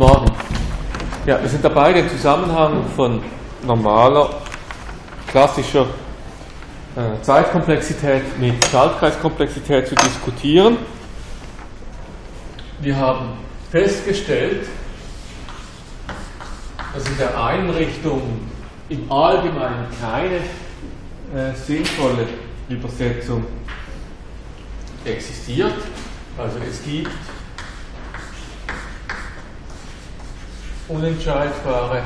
Morgen. Ja, wir sind dabei, den Zusammenhang von normaler, klassischer Zeitkomplexität mit Schaltkreiskomplexität zu diskutieren. Wir haben festgestellt, dass in der Einrichtung im Allgemeinen keine sinnvolle Übersetzung existiert. Also es gibt unentscheidbare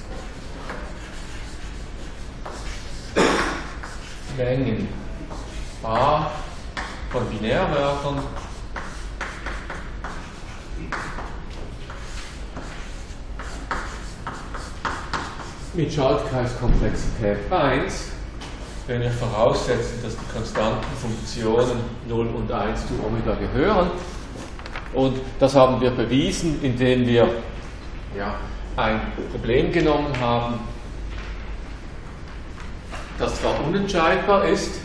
Mengen A von Binärwörtern mit Schaltkreiskomplexität 1, wenn wir voraussetzen, dass die konstanten Funktionen 0 und 1 zu Omega gehören. Und das haben wir bewiesen, indem wir ein Problem genommen haben, das zwar unentscheidbar ist,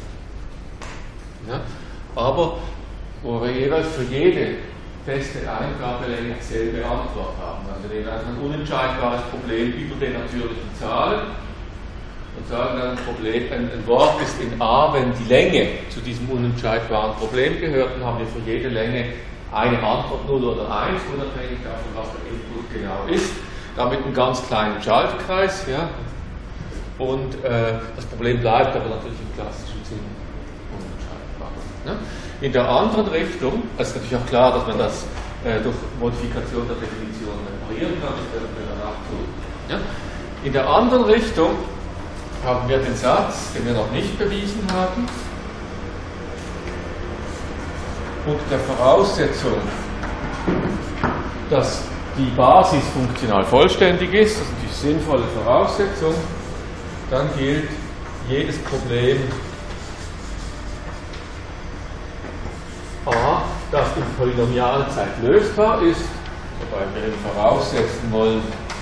aber wo wir jeweils für jede feste Eingabelänge dieselbe Antwort haben. Also wir nehmen ein unentscheidbares Problem über den natürlichen Zahlen und sagen dann ein Wort ist in A, wenn die Länge zu diesem unentscheidbaren Problem gehört, dann haben wir für jede Länge eine Antwort 0 oder 1, unabhängig davon, was der Input genau ist. Damit einen ganz kleinen Schaltkreis. Ja. Und das Problem bleibt aber natürlich im klassischen Sinn unentscheidbar. Ja. In der anderen Richtung, es ist natürlich auch klar, dass man das durch Modifikation der Definition reparieren kann, das werden wir danach tun. Ja. In der anderen Richtung haben wir den Satz, den wir noch nicht bewiesen haben, und der Voraussetzung, dass die Basis funktional vollständig ist, das ist die sinnvolle Voraussetzung, dann gilt jedes Problem A, das in Polynomialzeit lösbar ist, wobei wir eben voraussetzen wollen,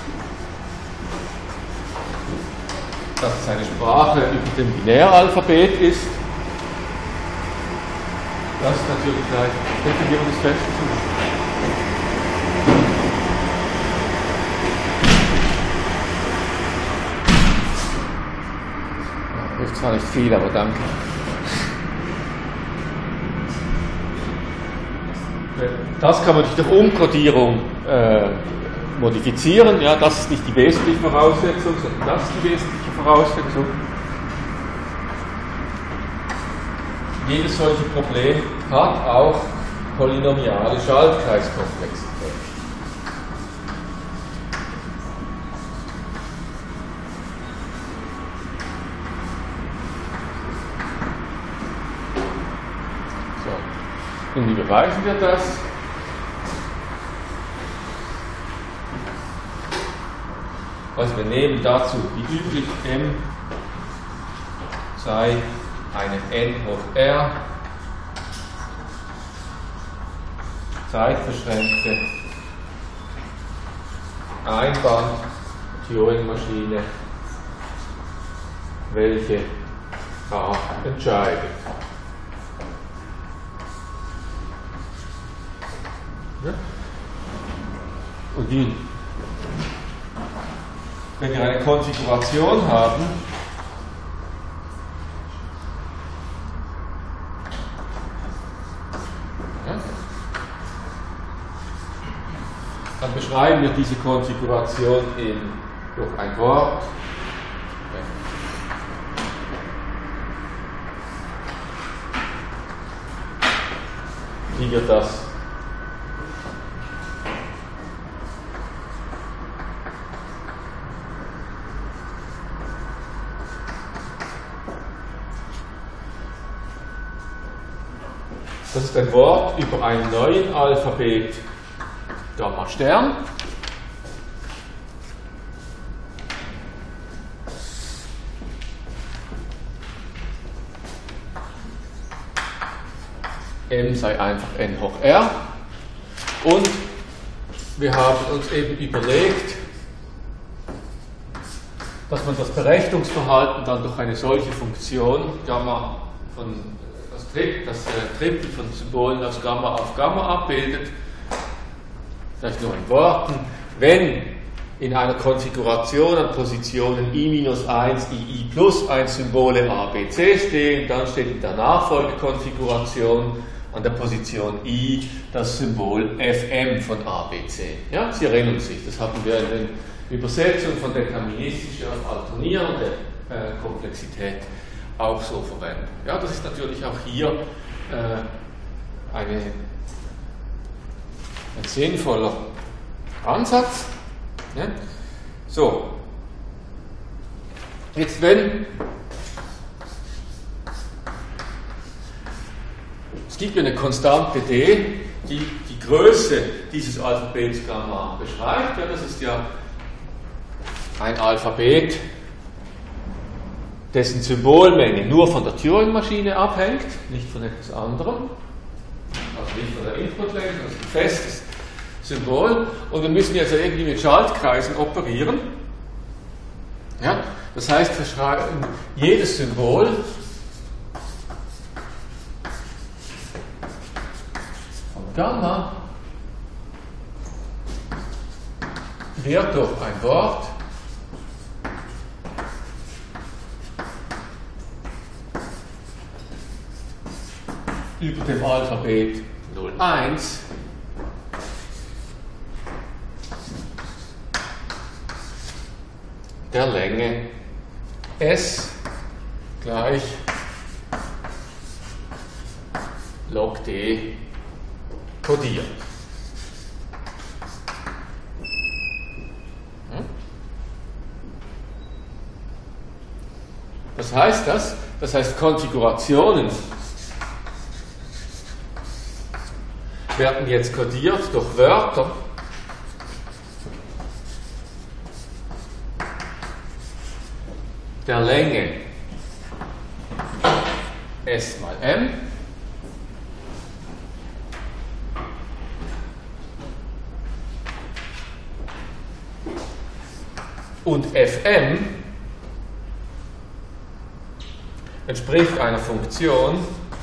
dass es eine Sprache über dem Binäralphabet ist. Das ist natürlich gleich. Könnten wir das Fenster zu? Hilft zwar nicht viel, aber danke. Das kann man durch Umkodierung modifizieren. Ja, das ist nicht die wesentliche Voraussetzung, sondern das ist die wesentliche Voraussetzung. Jedes solche Problem hat auch polynomiale Schaltkreiskomplexität. So. Und wie beweisen wir das? Also wir nehmen dazu wie üblich M sei eine n hoch r zeitbeschränkte Einband-Turing-Maschine, welche A entscheidet. Ja? Und wenn wir eine Konfiguration haben, dann beschreiben wir diese Konfiguration eben durch ein Wort. Wie wird das? Das ist ein Wort über einen neuen Alphabet Gamma Stern. M sei einfach n hoch r. Und wir haben uns eben überlegt, dass man das Berechnungsverhalten dann durch eine solche Funktion Gamma von das Trippel von Symbolen aus Gamma auf Gamma abbildet. vielleicht nur in Worten, wenn in einer Konfiguration an Positionen i-1, ii plus ein Symbole ABC stehen, dann steht in der Nachfolgekonfiguration an der Position i das Symbol Fm von ABC. Ja, Sie erinnern sich, das hatten wir in den Übersetzungen von deterministischer auf alternierende Komplexität auch so verwendet. Ja, das ist natürlich auch hier ein sinnvoller Ansatz. Ja? So, jetzt wenn es gibt eine Konstante d, die die Größe dieses Alphabets Gamma beschreibt, ja, das ist ja ein Alphabet, dessen Symbolmenge nur von der Turing-Maschine abhängt, nicht von etwas anderem, also nicht von der Inputlänge, sondern es ist ein festes Symbol, und wir müssen jetzt irgendwie mit Schaltkreisen operieren. Ja? Das heißt, wir schreiben jedes Symbol von Gamma wird durch ein Wort über dem Alphabet 01 der Länge S gleich log D kodiert. Was heißt das? Das heißt, Konfigurationen werden jetzt kodiert durch Wörter, der Länge S mal M und Fm entspricht einer Funktion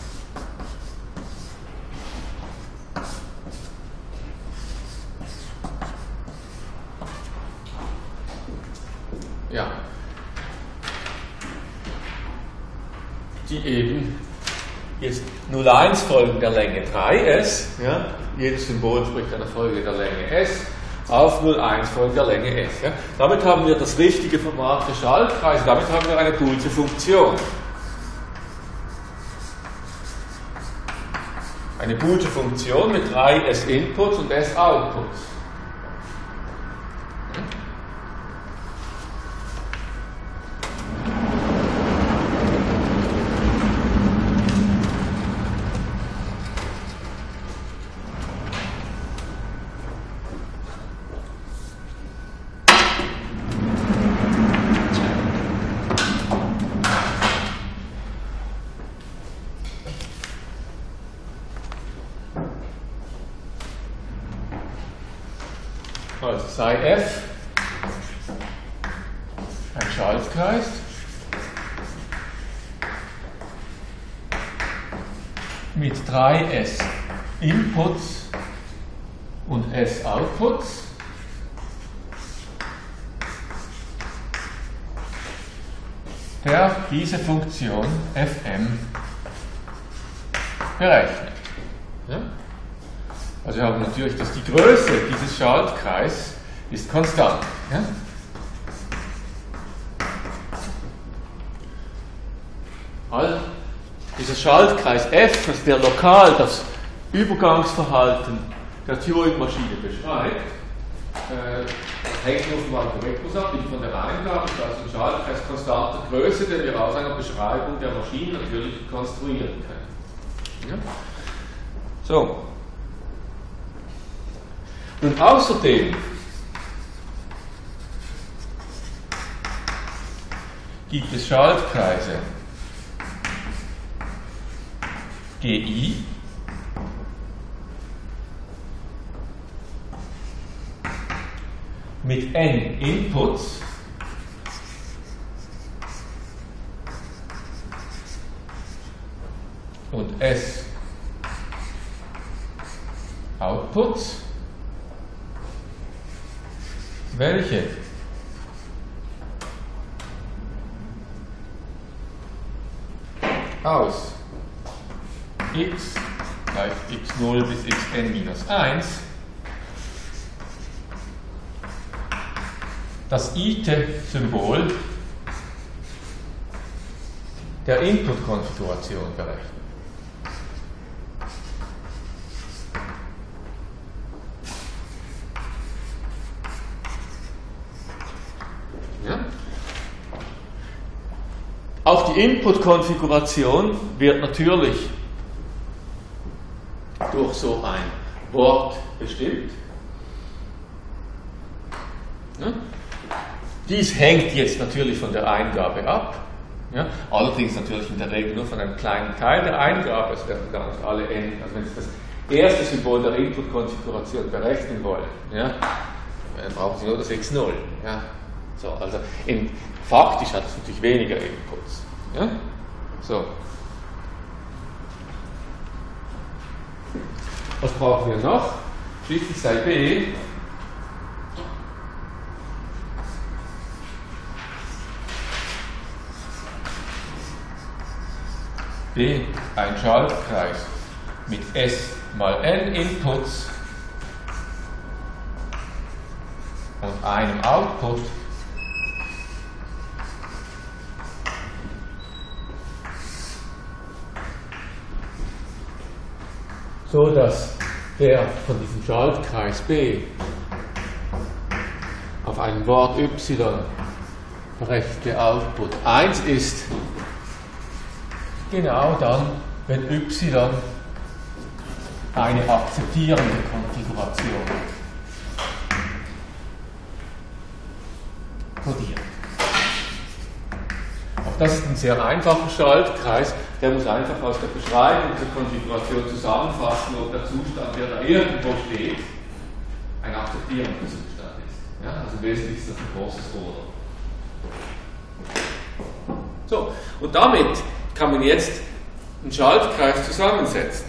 die eben jetzt 0,1 Folgen der Länge 3s, ja, jedes Symbol entspricht einer Folge der Länge s, auf 0,1 Folgen der Länge s. Ja. Damit haben wir das richtige Format für Schaltkreise, damit haben wir eine Boolsche Funktion. Eine Boolsche Funktion mit 3s Inputs und s Outputs. Also sei f ein Schaltkreis mit 3s Inputs und s Outputs, der diese Funktion fm berechnet. Ja? Also wir haben natürlich, dass die Größe dieses Schaltkreises ist konstant. Ja? Also dieser Schaltkreis f, also der lokal das Übergangsverhalten der Turing-Maschine beschreibt, hängt nur vom Algorithmus ab, nicht von der Eingabe, das ist also ein Schaltkreis konstanter Größe, den wir aus einer Beschreibung der Maschine natürlich konstruieren können. Ja? So. Und außerdem gibt es Schaltkreise GI mit n Inputs und s Outputs, welche aus x gleich x0 bis xn minus 1 das ite-Symbol der Input-Konfiguration berechnen. Ja? Auch die Input-Konfiguration wird natürlich durch so ein Wort bestimmt. Ja? Dies hängt jetzt natürlich von der Eingabe ab. Ja? Allerdings natürlich in der Regel nur von einem kleinen Teil der Eingabe. Es werden gar nicht alle n. Also wenn Sie das erste Symbol der Input-Konfiguration berechnen wollen, ja, dann brauchen Sie nur das x0. Ja? So, also faktisch hat es natürlich weniger Inputs. Ja? So. Was brauchen wir noch? Schließlich sei b ein Schaltkreis mit S mal n Inputs und einem Output so dass der von diesem Schaltkreis B auf einem Wort y berechtigte Output 1 ist, genau dann, wenn y eine akzeptierende Konfiguration kodiert. Auch das ist ein sehr einfacher Schaltkreis, der muss einfach aus der Beschreibung der Konfiguration zusammenfassen, ob der Zustand, der da irgendwo steht, ein akzeptierender Zustand ist. Ja, also wesentlich ist das ein großes Oder. So, und damit kann man jetzt einen Schaltkreis zusammensetzen.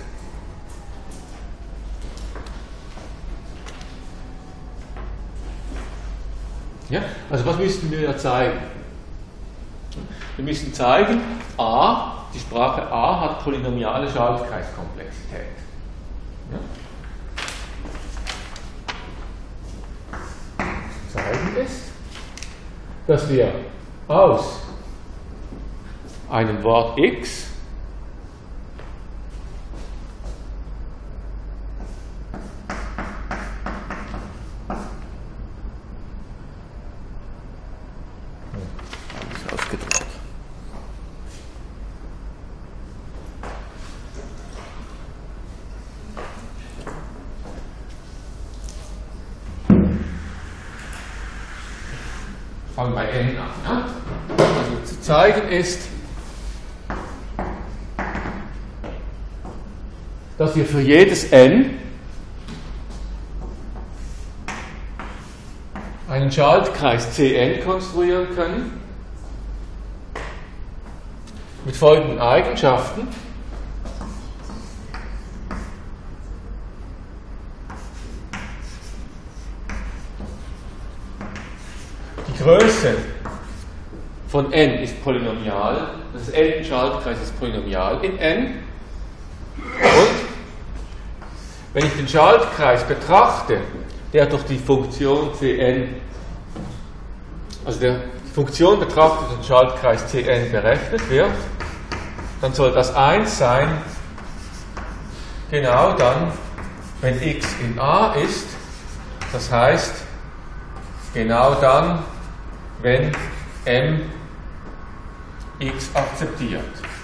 Ja, also was müssten wir ja zeigen? Wir müssen zeigen, die Sprache A hat polynomiale Schaltkreiskomplexität. Ja? Zeigen ist, dass wir aus einem Wort x ausgedrückt. Fangen bei n an. Ja? Also zu zeigen ist, dass wir für jedes n einen Schaltkreis Cn konstruieren können mit folgenden Eigenschaften. Die Größe von n ist polynomial, das n-Schaltkreis ist polynomial in n. Und wenn ich den Schaltkreis betrachte, der durch die Funktion Cn, also die Funktion betrachtet den Schaltkreis Cn berechnet wird, dann soll das 1 sein, genau dann, wenn x in A ist, das heißt, genau dann, wenn m x akzeptiert.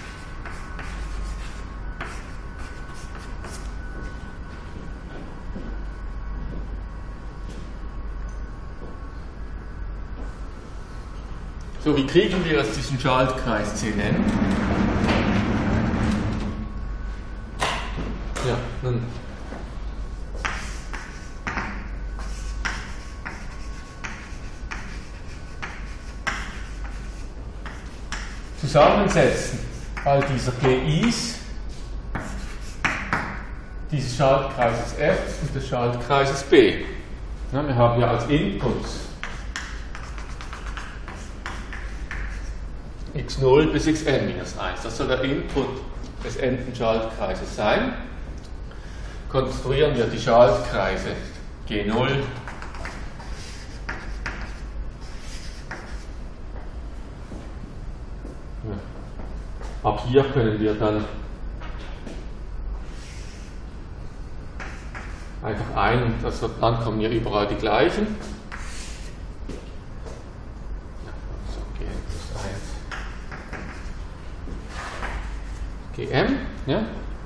So, wie kriegen wir jetzt diesen Schaltkreis Cn? Ja, nun. Zusammensetzen all dieser GIs, dieses Schaltkreises F und des Schaltkreises B. Ja, wir haben ja als Inputs x0 bis xn minus 1. Das soll der Input des n-ten Schaltkreises sein. Konstruieren wir die Schaltkreise G0, ab hier können wir dann einfach also dann kommen hier überall die gleichen. So, Gn plus 1. Gm, ja.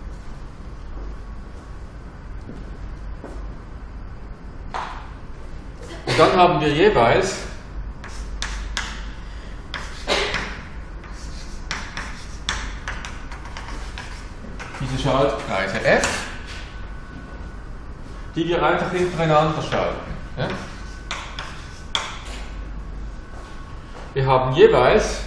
Und dann haben wir jeweils diese Schaltkreise F, die wir einfach hintereinander schalten. Ja? Wir haben jeweils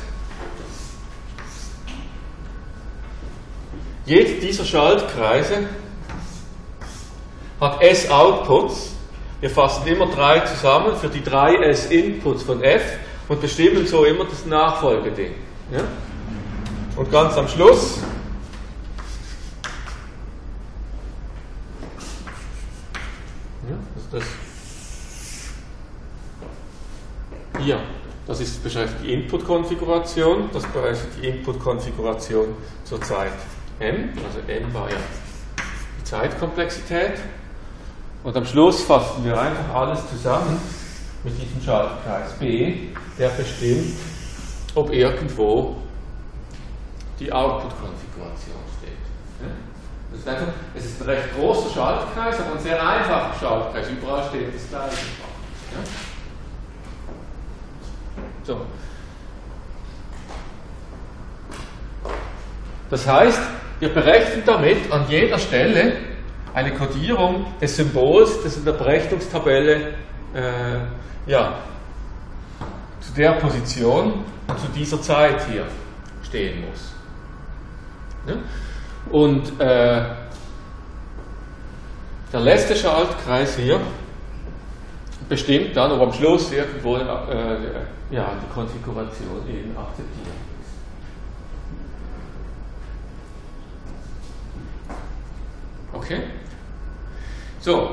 jeder dieser Schaltkreise hat S Outputs. Wir fassen immer 3 zusammen für die 3 S Inputs von F und bestimmen so immer das Nachfolgeding. Ja? Und ganz am Schluss hier, das beschreibt die Input-Konfiguration, das beschreibt die Input-Konfiguration zur Zeit m, also m war ja die Zeitkomplexität. Und am Schluss fassen wir einfach alles zusammen mit diesem Schaltkreis B, der bestimmt, ob irgendwo die Output-Konfiguration steht. Ja? Es ist ein recht großer Schaltkreis, aber ein sehr einfacher Schaltkreis. Überall steht das Gleiche. Ja? So. Das heißt, wir berechnen damit an jeder Stelle eine Kodierung des Symbols, das in der Berechnungstabelle zu der Position und zu dieser Zeit hier stehen muss. Ja? Und der letzte Schaltkreis hier bestimmt dann, ob am Schluss irgendwo die Konfiguration eben akzeptiert ist. Okay? So.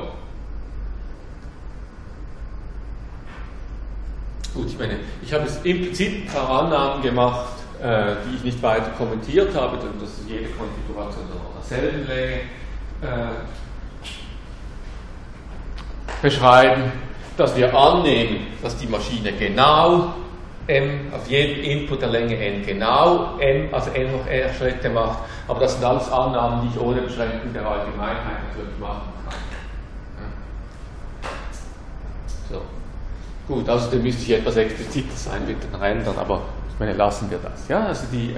Gut, ich habe jetzt im Prinzip ein paar Annahmen gemacht, die ich nicht weiter kommentiert habe, dass jede Konfiguration nach derselben Länge beschreiben, dass wir annehmen, dass die Maschine genau m, auf jeden Input der Länge n genau m, also n hoch r Schritte macht, aber das sind alles Annahmen, die ich ohne Beschränkung der Allgemeinheit natürlich machen kann. So. Gut, außerdem müsste ich etwas expliziter sein mit den Rändern, aber ich meine, lassen wir das. Ja, also die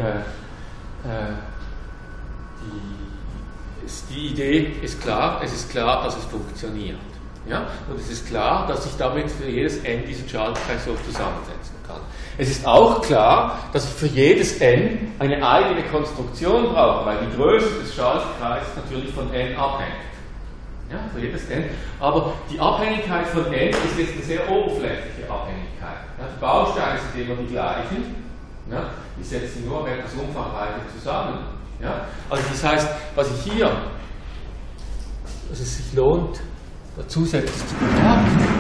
Idee ist klar, es ist klar, dass es funktioniert. Ja? Und es ist klar, dass ich damit für jedes n diesen Schaltkreis so zusammensetzen kann. Es ist auch klar, dass ich für jedes n eine eigene Konstruktion brauche, weil die Größe des Schaltkreises natürlich von n abhängt. Ja, für jedes n. Aber die Abhängigkeit von n ist jetzt eine sehr oberflächliche Abhängigkeit. Ja, die Bausteine sind immer die gleichen. Ja, ich setze sie nur etwas umfangreicher zusammen. Ja, also das heißt, was ich hier, dass es sich lohnt, zusätzlich zu bemerken.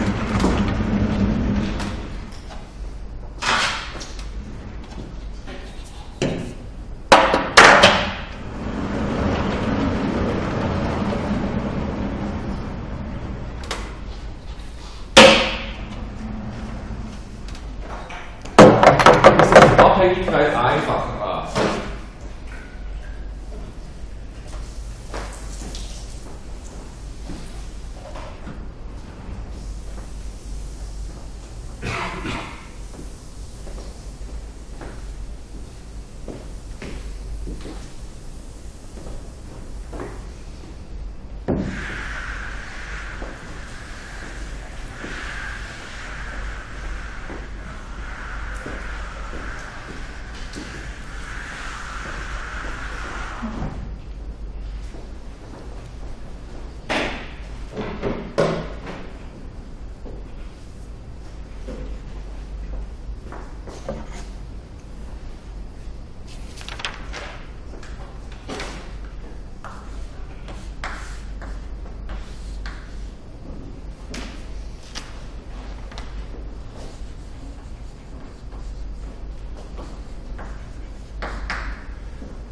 Dass die Abhängigkeit einfacher war.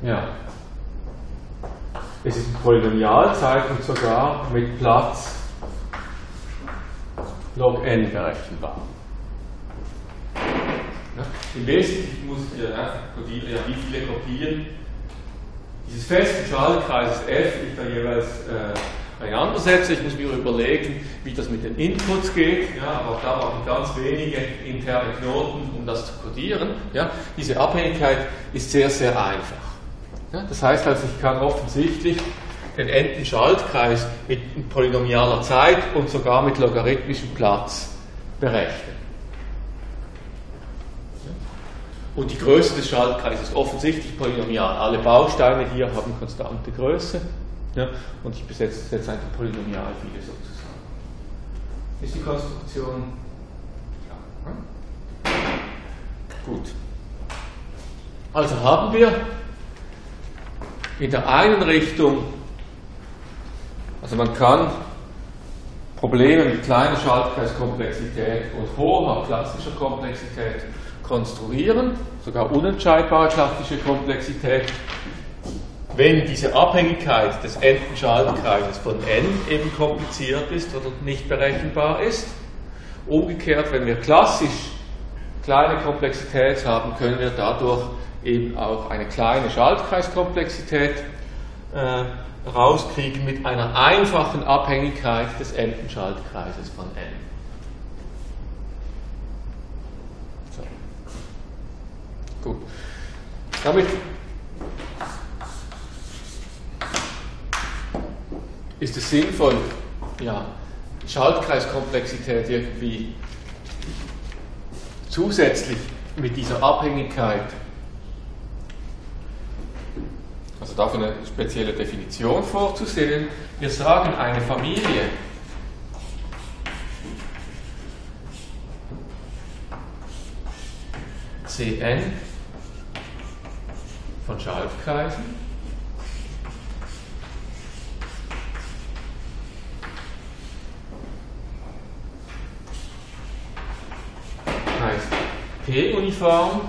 Ja. Es ist eine Polynomialzeit und sogar mit Platz log n berechenbar. Ja. Im Wesentlichen muss ich einfach kodieren, ja, wie viele Kopien dieses festen Schaltkreises f ich da jeweils auseinandersetze. Ich muss mir überlegen, wie das mit den Inputs geht, ja, aber auch da brauche ich ganz wenige interne Knoten, um das zu kodieren. Ja. Diese Abhängigkeit ist sehr, sehr einfach. Ja, das heißt also, ich kann offensichtlich den n-ten Schaltkreis mit polynomialer Zeit und sogar mit logarithmischem Platz berechnen. Ja. Und die Größe des Schaltkreises ist offensichtlich polynomial. Alle Bausteine hier haben konstante Größe. Ja, und ich setze einfach Polynomialfiele sozusagen. Ist die Konstruktion klar? Ja? Gut. Also haben wir in der einen Richtung, also man kann Probleme mit kleiner Schaltkreiskomplexität und hoher klassischer Komplexität konstruieren, sogar unentscheidbare klassische Komplexität, wenn diese Abhängigkeit des n-ten Schaltkreises von n eben kompliziert ist oder nicht berechenbar ist. Umgekehrt, wenn wir klassisch kleine Komplexität haben, können wir dadurch eben auch eine kleine Schaltkreiskomplexität rauskriegen mit einer einfachen Abhängigkeit des n-ten Schaltkreises von n. So. Gut. Damit ist es sinnvoll, ja, Schaltkreiskomplexität irgendwie zusätzlich mit dieser Abhängigkeit, also dafür eine spezielle Definition vorzusehen. Wir sagen, eine Familie Cn von Schaltkreisen heißt P-uniform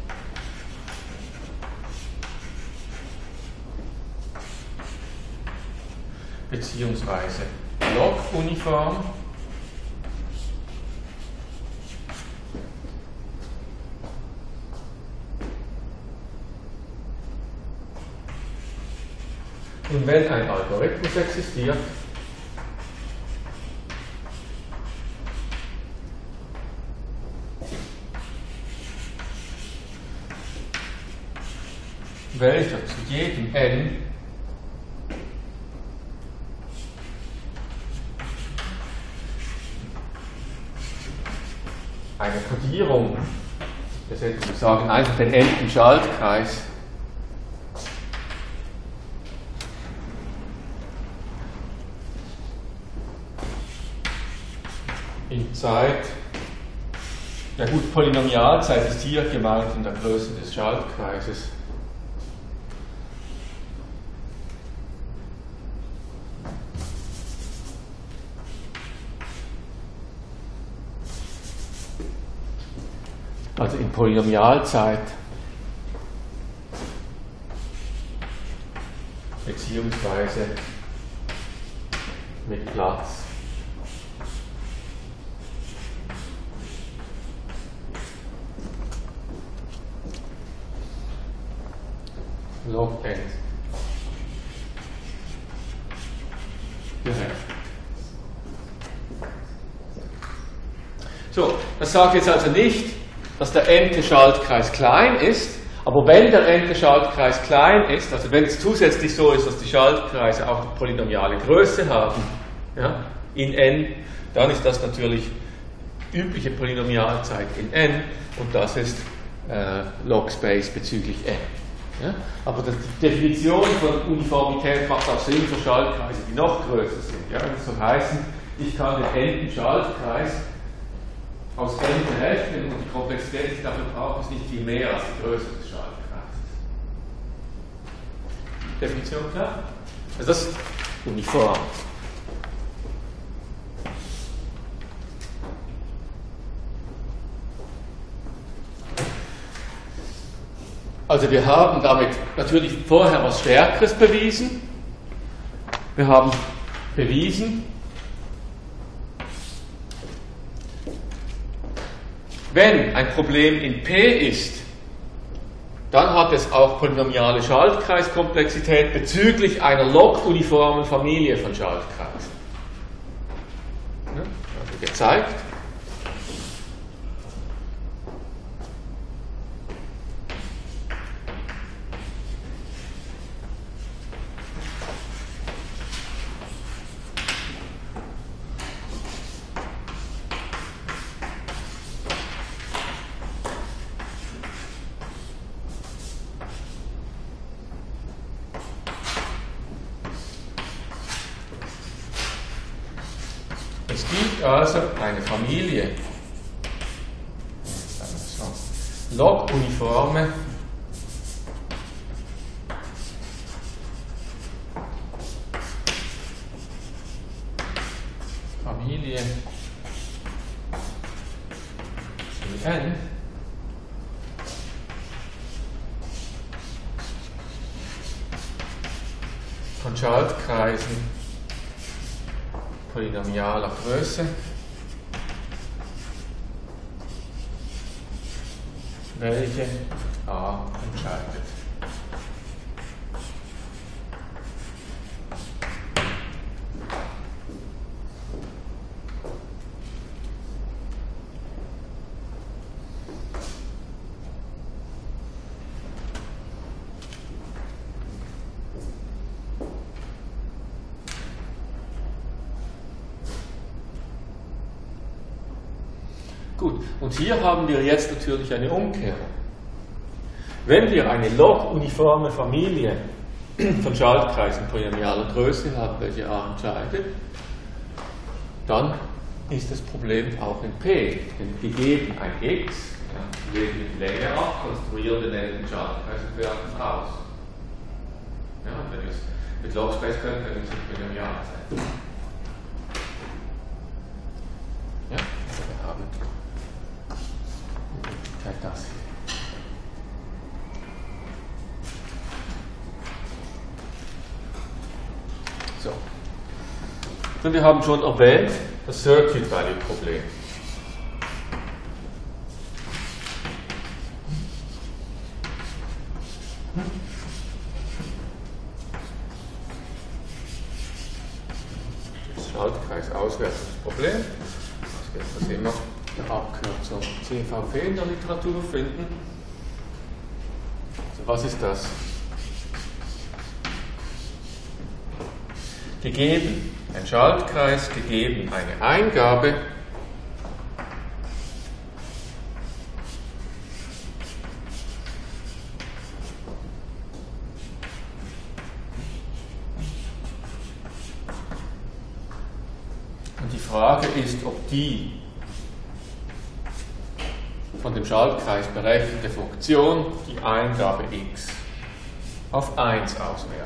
beziehungsweise log-uniform und wenn ein Algorithmus existiert, welcher zu jedem n eine Kodierung, das hätte ich sagen, einfach den n-ten Schaltkreis in Zeit, ja gut, Polynomialzeit ist hier gemeint in der Größe des Schaltkreises. Also in Polynomialzeit beziehungsweise mit Platz log n gerechnet. So, das sagt jetzt also nicht, dass der n-te Schaltkreis klein ist, aber wenn der n-te Schaltkreis klein ist, also wenn es zusätzlich so ist, dass die Schaltkreise auch eine polynomiale Größe haben, ja, in n, dann ist das natürlich übliche Polynomialzeit in n und das ist Log-Space bezüglich n. Ja? Aber die Definition von Uniformität macht auch Sinn für Schaltkreise, die noch größer sind. Ja? Das soll heißen, ich kann den n-ten Schaltkreis aus n berechnen und die Komplexität, die ich dafür brauche, ist nicht viel mehr als die Größe des Schaltkreises. Definition klar? Also das ist uniform. Also wir haben damit natürlich vorher was Stärkeres bewiesen. Wir haben bewiesen, wenn ein Problem in P ist, dann hat es auch polynomiale Schaltkreiskomplexität bezüglich einer log-uniformen Familie von Schaltkreisen. Ja, also gezeigt. Es gibt also eine Familie, log-uniforme Familie N von Schaltkreisen polynomialer Größe, welche A entscheidet. Gut, und hier haben wir jetzt natürlich eine Umkehrung. Wenn wir eine log-uniforme Familie von Schaltkreisen polynomialer Größe haben, welche A entscheidet, dann ist das Problem auch in P. Denn gegeben ein X, ja, legen wir die Länge ab, konstruieren den N Schaltkreis und werten es aus. Ja, wenn wir es mit Log-Space können, dann muss es polynomial sein. Ja, also wir haben das hier. So. Und wir haben schon erwähnt das Circuit Value Problem. Das Schaltkreis-Auswertungsproblem. Das wird immer der Abkürzung CVP in der Literatur finden. Also was ist das? Gegeben ein Schaltkreis, gegeben eine Eingabe, und die Frage ist, ob die von dem Schaltkreis berechnete Funktion die Eingabe x auf 1 auswertet.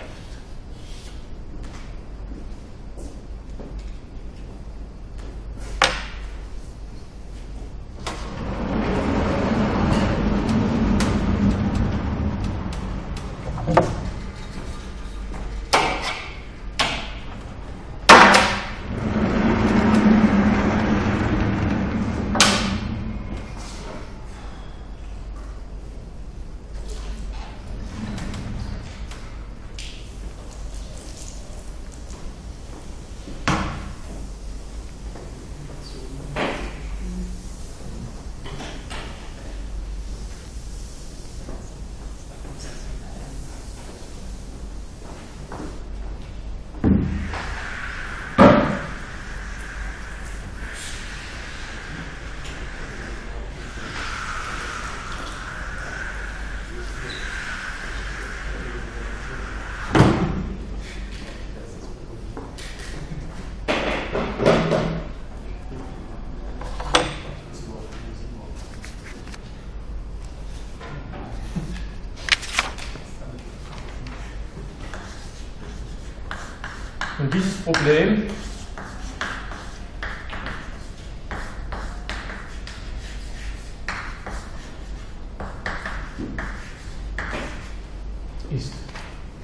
Und dieses Problem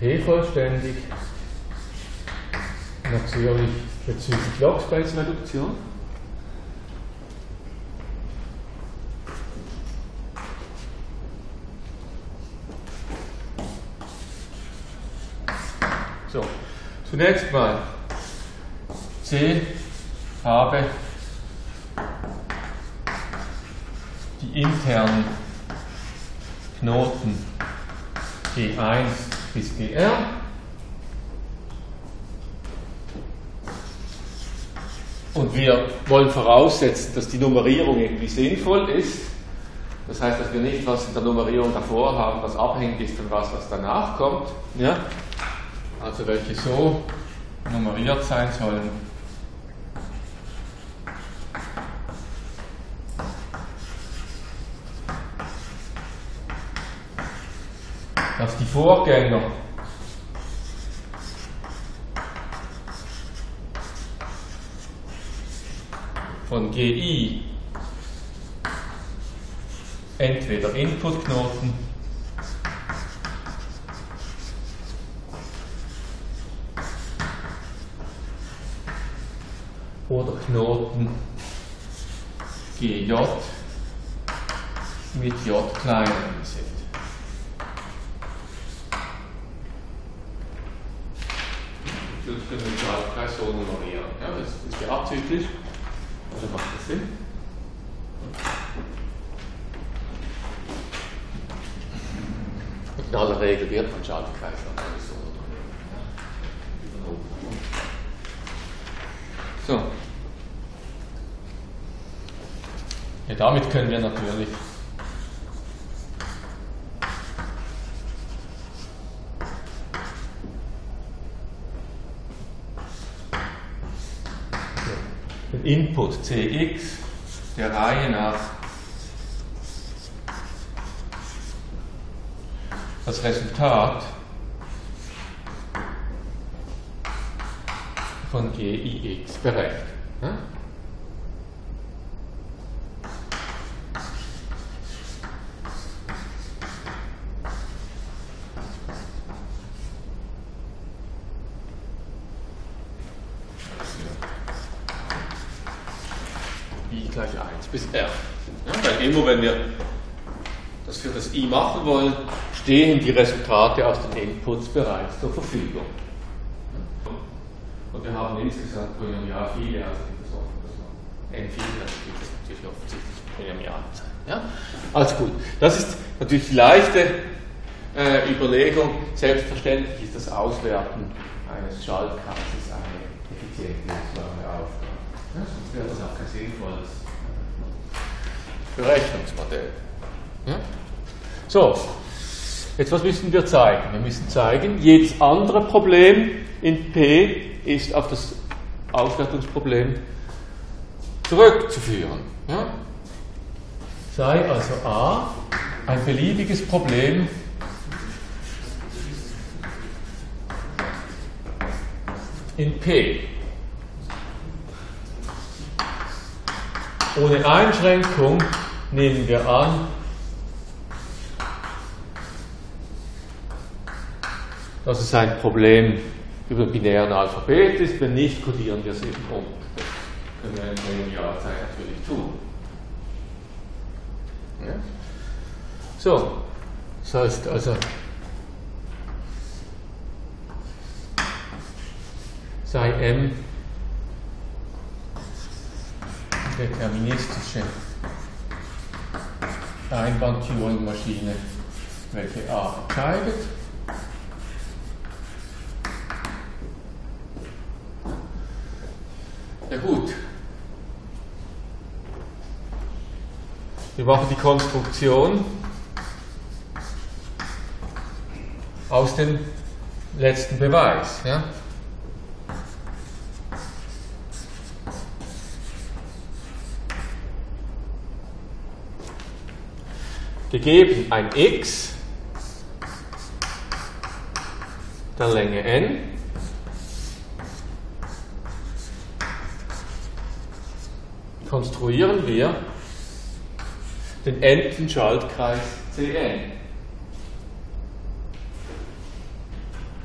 P vollständig. Natürlich bezüglich Log-Space-Reduktion. So, zunächst mal C habe die internen Knoten G1 bis GR. Und wir wollen voraussetzen, dass die Nummerierung irgendwie sinnvoll ist. Das heißt, dass wir nicht was in der Nummerierung davor haben, was abhängig ist von was danach kommt. Ja? Also welche so nummeriert sein sollen. Dass die Vorgänger von GI entweder Inputknoten oder Knoten GJ mit J kleiner sind. Das können wir den Schaltkreis so nummerieren. Ja, das ist ja absichtlich, also macht das Sinn. In aller Regel wird man Schaltkreis so nummerieren. So. Ja, damit können wir natürlich den Input Cx der Reihe nach das Resultat von GIX berechnet. Ja? I gleich 1 bis R. Ja, weil immer, wenn wir das für das I machen wollen, stehen die Resultate aus den Inputs bereits zur Verfügung. Und wir haben insgesamt polynomial viele, also N viele, das wird das natürlich offensichtlich polynomial sein. Ja? Also gut, das ist natürlich die leichte Überlegung. Selbstverständlich ist das Auswerten eines Schaltkreises eine effiziente Aufgabe. Ja, sonst wäre das auch kein sinnvolles Berechnungsmodell. Ja? So, jetzt was müssen wir zeigen? Wir müssen zeigen, jedes andere Problem in P ist auf das Auswertungsproblem zurückzuführen. Ja? Sei also A ein beliebiges Problem in P. Ohne Einschränkung nehmen wir an, dass es ein Problem über binären Alphabet ist. Wenn nicht, codieren wir es eben um. Das können wir in der Polynomialzeit natürlich tun. Ja? So, das heißt also, sei M deterministische Einband-Turing-Maschine, welche A entscheidet. Ja gut. Wir machen die Konstruktion aus dem letzten Beweis. Ja? Gegeben ein x der Länge n konstruieren wir den n-ten Schaltkreis Cn.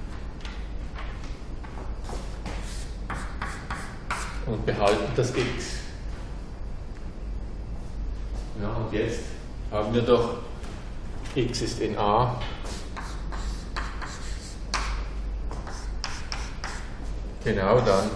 und behalten das x. Ja, und jetzt haben wir doch x ist in A. Genau dann,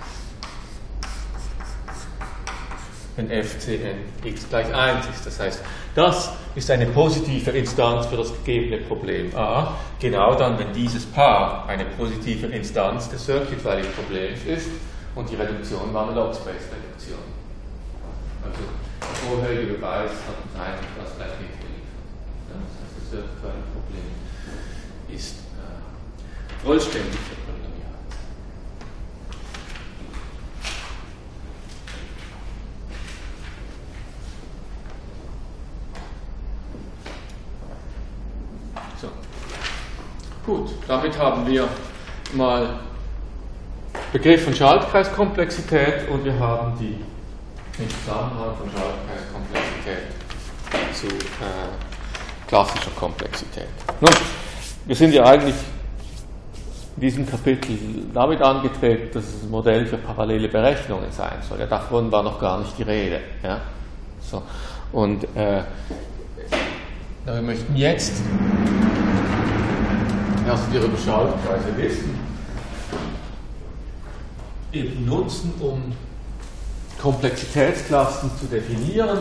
wenn fcn x gleich 1 ist. Das heißt, das ist eine positive Instanz für das gegebene Problem A. Genau dann, wenn dieses Paar eine positive Instanz des Circuit-Value-Problems ist und die Reduktion war eine Log-Space-Reduktion. Also der vorherige Beweis hat uns eigentlich das gleich mitgeliefert. Ja, das heißt, das Circuit-Value-Problem ist vollständig für Polynomial. So. Gut, damit haben wir mal Begriff von Schaltkreiskomplexität und wir haben den Zusammenhang von Schaltkreiskomplexität zu klassischer Komplexität. Nun, wir sind ja eigentlich in diesem Kapitel damit angetreten, dass es ein Modell für parallele Berechnungen sein soll. Ja, davon war noch gar nicht die Rede. Ja? So. Und wir möchten jetzt, was wir über Schaltkreise wissen, eben nutzen, um Komplexitätsklassen zu definieren.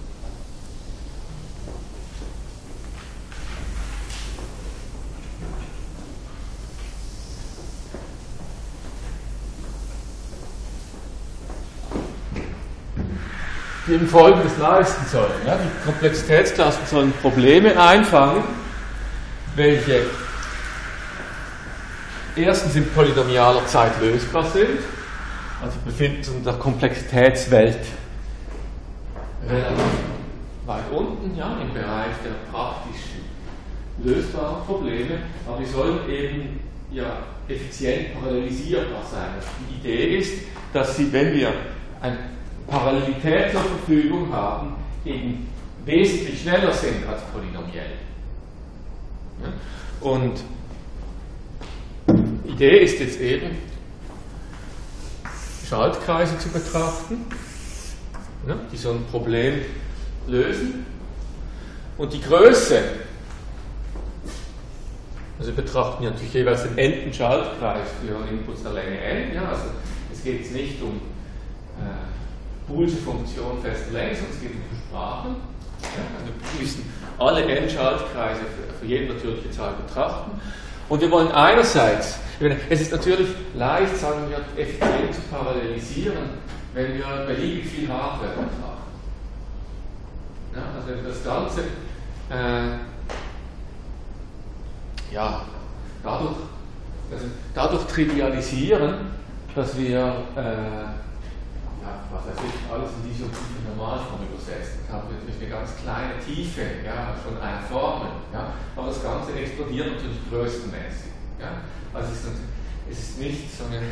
Die eben Folgendes leisten sollen. Ja? Die Komplexitätsklassen sollen Probleme einfangen, welche erstens in polynomialer Zeit lösbar sind, also befinden sich in der Komplexitätswelt relativ weit unten, ja, im Bereich der praktischen lösbaren Probleme, aber die sollen eben ja, effizient parallelisierbar sein. Also die Idee ist, dass sie, wenn wir eine Parallelität zur Verfügung haben, eben wesentlich schneller sind als polynomiell. Ja? Und die Idee ist jetzt eben, Schaltkreise zu betrachten, ja, die so ein Problem lösen. Und die Größe, also wir betrachten ja natürlich jeweils den n-Schaltkreis für Inputs der Länge n. Ja, also es geht jetzt nicht um boolsche Funktion fester Länge, sondern es geht um Sprachen. Ja, also wir müssen alle n-Schaltkreise für jede natürliche Zahl betrachten. Und wir wollen einerseits, es ist natürlich leicht, sagen wir, effizient zu parallelisieren, wenn wir beliebig viel Hardware betrachten. Ja, also wenn wir das Ganze dadurch trivialisieren, dass wir was weiß ich, alles in disjunktive Normalform übersetzen. Dann haben wir natürlich eine ganz kleine Tiefe, ja, schon einer Formel. Ja, aber das Ganze explodiert natürlich größtenmäßig. Ja. Also es ist nicht so eine.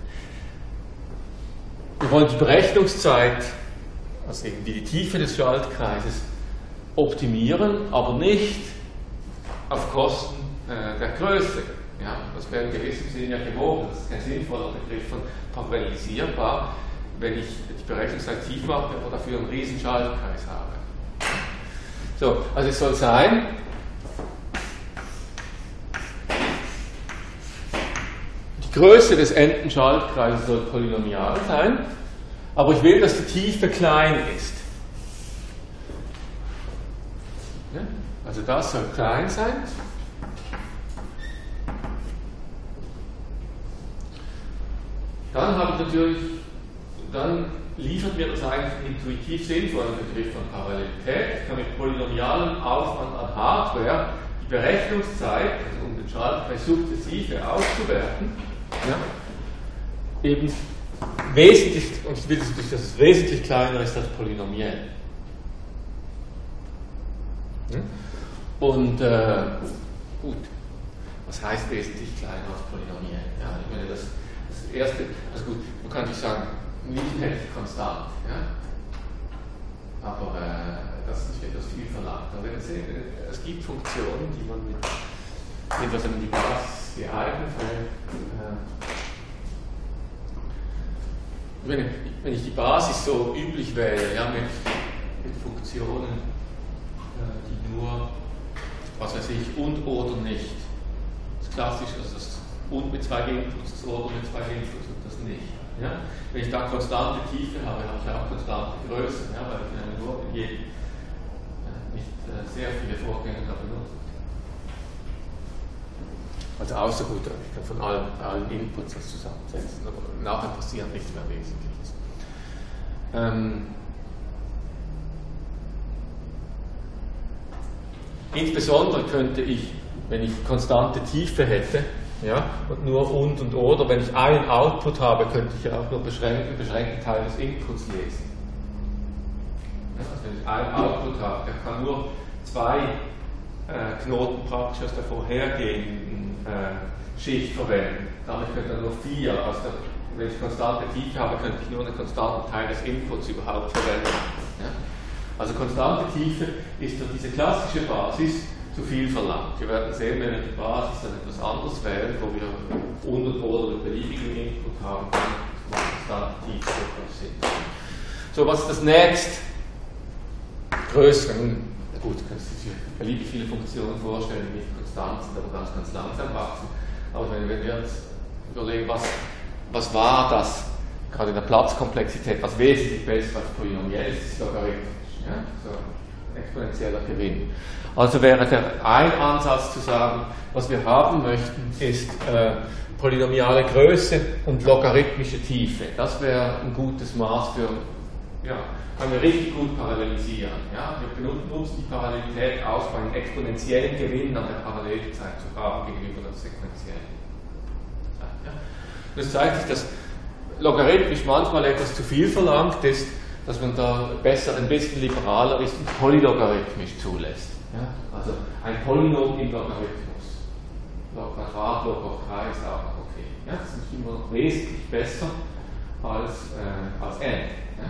Wir wollen die Berechnungszeit, also eben die Tiefe des Schaltkreises, optimieren, aber nicht auf Kosten der Größe. Ja, das wäre in gewissem Sinne ja gewogen. Das ist kein sinnvoller Begriff von parallelisierbar, wenn ich die Berechnungszeit tief mache oder dafür einen riesen Schaltkreis habe. So, also es soll sein, die Größe des n-ten Schaltkreises soll polynomial sein, aber ich will, dass die Tiefe klein ist. Ja? Also das soll klein sein. Dann habe ich natürlich, dann liefert mir das eigentlich einen intuitiv sinnvollen Begriff von Parallelität. Ich kann mit polynomialem Aufwand an Hardware die Berechnungszeit, also um den Schaltkreis sukzessive auszuwerten, ja, eben wesentlich, und ich will, dass es wesentlich kleiner ist als polynomiell. Ja? Und gut, was heißt wesentlich kleiner als polynomiell? Ja, ich meine, das erste, also gut, man kann nicht sagen, nicht konstant, ja? Aber das ist etwas viel verlangt. Aber es gibt Funktionen, die man mit etwas an die Basis geeignet wenn ich die Basis so üblich wähle, ja, mit Funktionen, die nur, was weiß ich, und oder nicht. Das Klassische, also das und mit zwei Inputs, das oder mit zwei Inputs und das nicht. Ja? Wenn ich da konstante Tiefe habe, habe ich auch konstante Größe, ja, weil ich nur nicht sehr viele Vorgänge da benutzt. Also außer gut, ich kann von allen Inputs das zusammensetzen, aber nachher passiert nichts mehr Wesentliches. Insbesondere könnte ich, wenn ich konstante Tiefe hätte, ja, und nur und oder, wenn ich einen Output habe, könnte ich ja auch nur einen beschränkten Teil des Inputs lesen. Ja, also wenn ich einen Output habe, der kann nur zwei Knoten praktisch aus der vorhergehenden Schicht verwenden. Damit könnte er nur 4. Wenn ich konstante Tiefe habe, könnte ich nur einen konstanten Teil des Inputs überhaupt verwenden. Ja? Also konstante Tiefe ist für diese klassische Basis zu viel verlangt. Wir werden sehen, wenn wir die Basis dann etwas anderes wählen, wo wir und oder mit beliebigen Input haben, dann konstante Tiefe durchaus Sinn. So, was ist das nächste größere? Gut, du kannst dir beliebig viele Funktionen vorstellen, die nicht konstant sind, aber ganz langsam wachsen. Aber wenn wir uns überlegen, was war das, gerade in der Platzkomplexität, was wesentlich besser als polynomiell ist, ist logarithmisch. Ja? So ein exponentieller Gewinn. Also wäre ein Ansatz zu sagen, was wir haben möchten, ist polynomiale Größe und logarithmische Tiefe. Das wäre ein gutes Maß für, ja, können wir richtig gut parallelisieren. Ja? Wir nutzen die Parallelität aus, um einen exponentiellen Gewinn an der Parallelzeit zu haben gegenüber der sequentiellen. Ja? Das zeigt sich, dass logarithmisch manchmal etwas zu viel verlangt ist, dass man da besser ein bisschen liberaler ist und polylogarithmisch zulässt. Ja? Also ein Polynom im Logarithmus. Quadrat, Log auf 3 ist auch noch okay. Ja? Das ist immer noch wesentlich besser als n. Ja?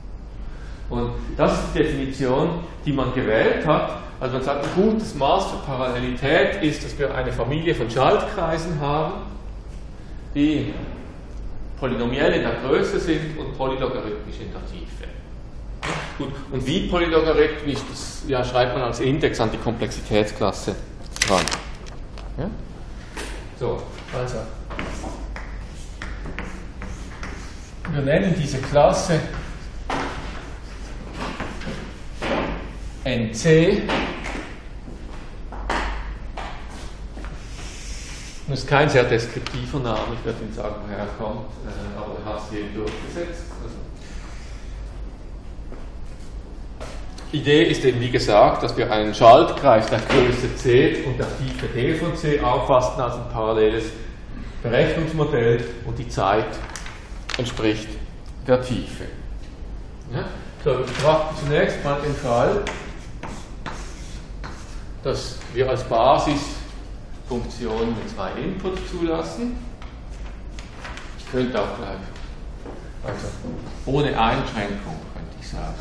Und das ist die Definition, die man gewählt hat. Also man sagt, ein gutes Maß für Parallelität ist, dass wir eine Familie von Schaltkreisen haben, die polynomiell in der Größe sind und polylogarithmisch in der Tiefe. Gut. Und wie polylogarithmisch, das ja, schreibt man als Index an die Komplexitätsklasse dran. Ja? So, also wir nennen diese Klasse NC. Das ist kein sehr deskriptiver Name, ich werde Ihnen sagen, woher er kommt, aber er hat es hier durchgesetzt. Also Idee ist eben, wie gesagt, dass wir einen Schaltkreis der Größe c und der Tiefe d von c auffassen als ein paralleles Berechnungsmodell und die Zeit entspricht der Tiefe. Ja? So, wir betrachten zunächst mal den Fall, dass wir als Basis Funktionen mit zwei Inputs zulassen. Ich könnte auch gleich, also ohne Einschränkung könnte ich sagen.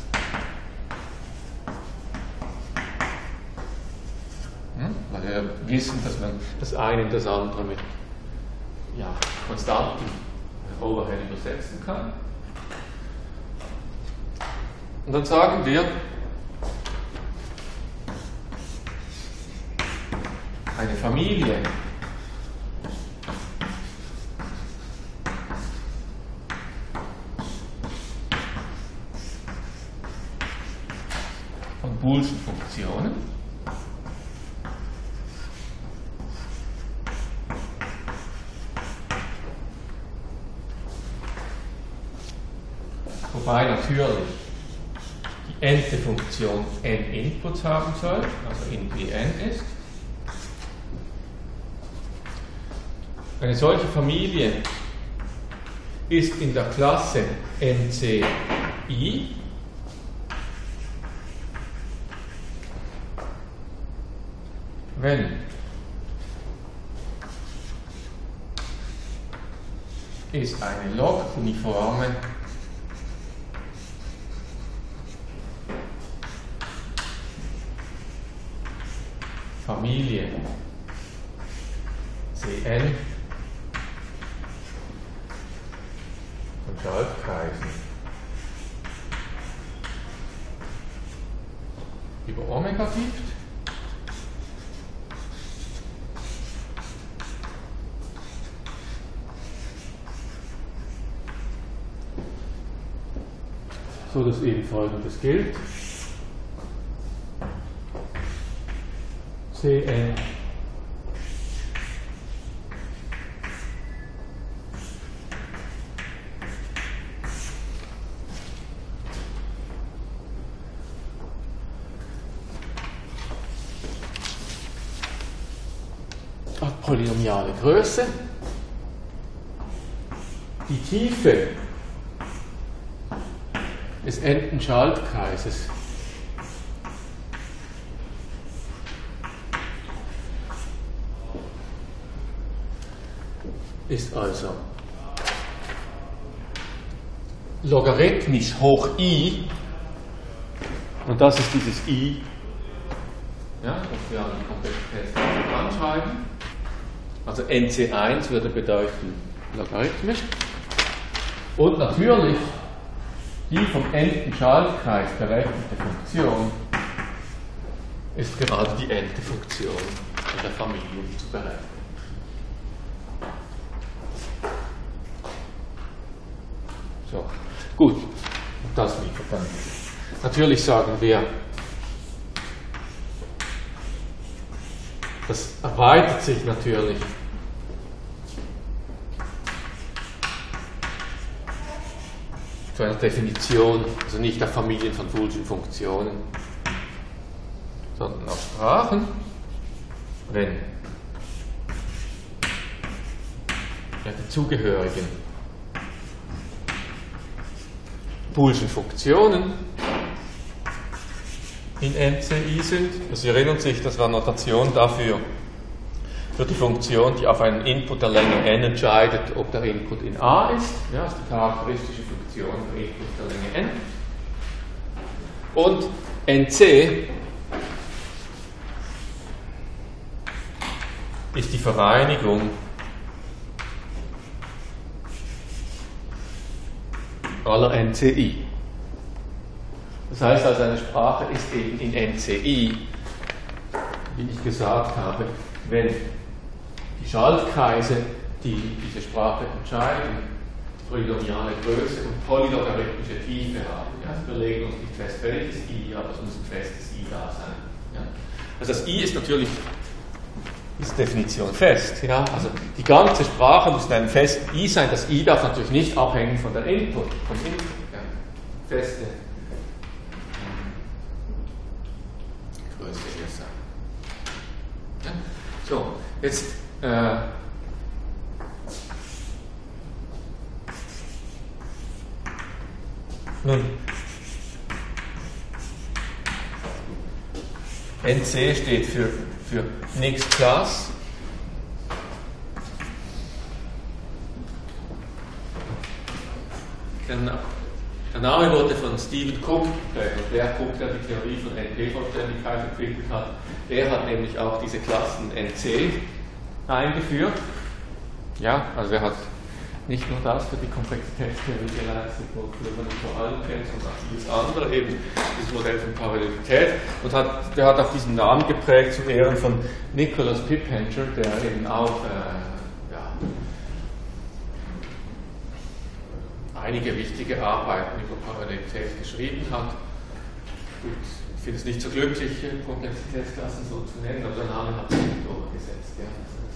Weil wir wissen, dass man das eine in das andere mit konstanten Overhead übersetzen kann. Und dann sagen wir, eine Familie von Boolschen Funktionen wobei natürlich die nte Funktion n Inputs haben soll, also in Bn ist. Eine solche Familie ist in der Klasse NCI wenn ist eine log-uniforme Familie Cn von Schaltkreisen über Omega gibt. So dass eben Folgendes gilt. Cn hat polynomiale Größe. Die Tiefe des n-ten Schaltkreises ist also logarithmisch hoch i, und das ist dieses i, ja, das wir an die Komplexitätsgrafik anschreiben. Also NC1 würde bedeuten logarithmisch. Und natürlich die vom n-ten Schaltkreis berechnete Funktion ist gerade die n-te Funktion in der Familie zu berechnen. So, gut, und das liefert dann. Natürlich sagen wir, das erweitert sich natürlich zu einer Definition, also nicht der Familien von Fullschen Funktionen, sondern auf Sprachen, wenn die zugehörigen Fullschen Funktionen in MCI sind. Sie erinnern sich, das war Notation dafür, für die Funktion, die auf einen Input der Länge n entscheidet, ob der Input in A ist. Ja, das ist die charakteristische Funktion für Input der Länge n. Und NC ist die Vereinigung aller NCI. Das heißt also, eine Sprache ist eben in NCI, wie ich gesagt habe, wenn die Schaltkreise, die diese Sprache entscheiden, polynomiale Größe und polylogarithmische Tiefe haben. Ja, also wir legen uns nicht fest, welches I, aber es muss ein festes I da sein. Ja. Also das I ist natürlich, ist Definition fest. Ja. Also die ganze Sprache muss in einem festen I sein. Das I darf natürlich nicht abhängen von der Input, vom Input. Ja. Feste Größe hier sein. Ja. So, jetzt nun, NC steht für Next Class. Der Name wurde von Stephen Cook geprägt, und der Cook, der die Theorie von NP-Vollständigkeit entwickelt hat, der hat nämlich auch diese Klassen NC eingeführt. Ja, also er hat nicht nur das für die Komplexitätstheorie geleistet, wofür man nicht vor allem kennt, sondern auch vieles andere, eben dieses Modell von Parallelität. Und der hat auch diesen Namen geprägt zu Ehren von Nicholas Pippenger, der eben auch einige wichtige Arbeiten über Parallelität geschrieben hat. Gut, ich finde es nicht so glücklich, Komplexitätsklassen so zu nennen, aber der Name hat sich durchgesetzt. Ja.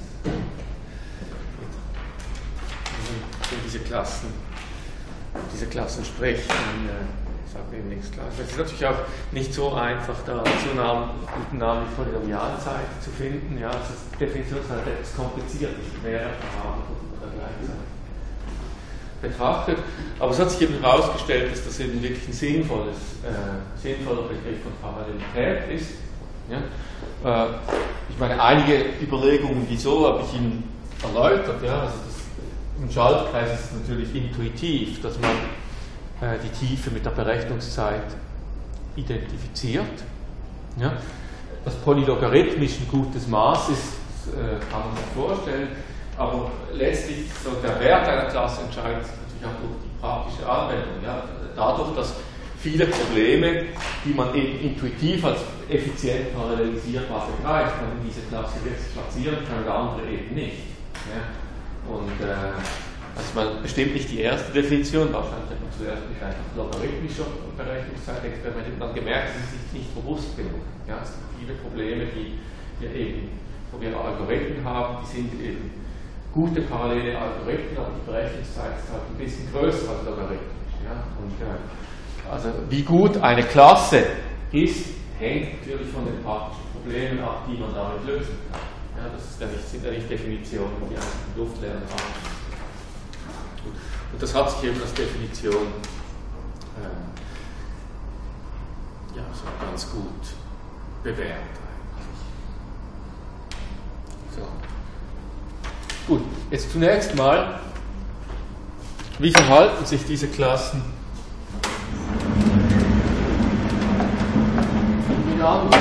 Diese Klassen sprechen, ich sage eben nichts klar. Es ist natürlich auch nicht so einfach, da guten Namen wie Polynomialzeit zu finden. Ja, also die Definition ist halt etwas kompliziert, nicht mehr oder gleichzeitig betrachtet. Aber es hat sich eben herausgestellt, dass das eben wirklich ein sinnvoller Begriff von Parallelität ist. Ja? Ich meine, einige Überlegungen, wieso, habe ich Ihnen erläutert. Ja? Also im Schaltkreis ist es natürlich intuitiv, dass man die Tiefe mit der Berechnungszeit identifiziert. Ja? Das polylogarithmisch ein gutes Maß ist, kann man sich vorstellen, aber letztlich so der Wert einer Klasse entscheidet sich natürlich auch durch die praktische Anwendung. Ja? Dadurch, dass viele Probleme, die man eben intuitiv als effizient parallelisierbar begreift, man in diese Klasse platzieren kann und andere eben nicht. Ja? Und das ist mal bestimmt nicht die erste Definition, wahrscheinlich hat man zuerst mit einfach logarithmischer Berechnungszeit experimentiert und dann gemerkt, es ist nicht robust genug. Ja? Es gibt viele Probleme, wo wir Algorithmen haben, die sind eben gute parallele Algorithmen, aber die Berechnungszeit ist halt ein bisschen größer als logarithmisch. Ja? Und, also wie gut eine Klasse ist, hängt natürlich von den praktischen Problemen ab, die man damit lösen kann. Ja, das sind ja nicht Definitionen, die einfach in Luft lernen haben. Und das hat sich eben als Definition so ganz gut bewährt eigentlich. So. Gut, jetzt zunächst mal, wie verhalten sich diese Klassen miteinander?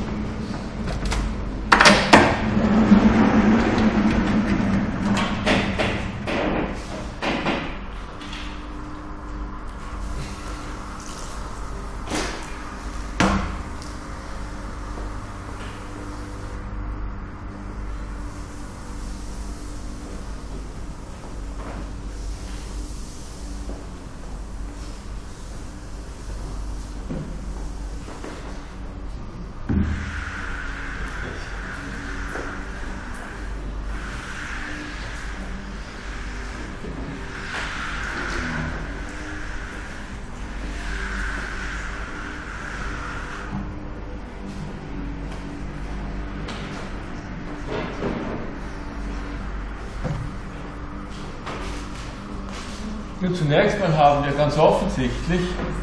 Nun, zunächst mal haben wir ganz offensichtlich,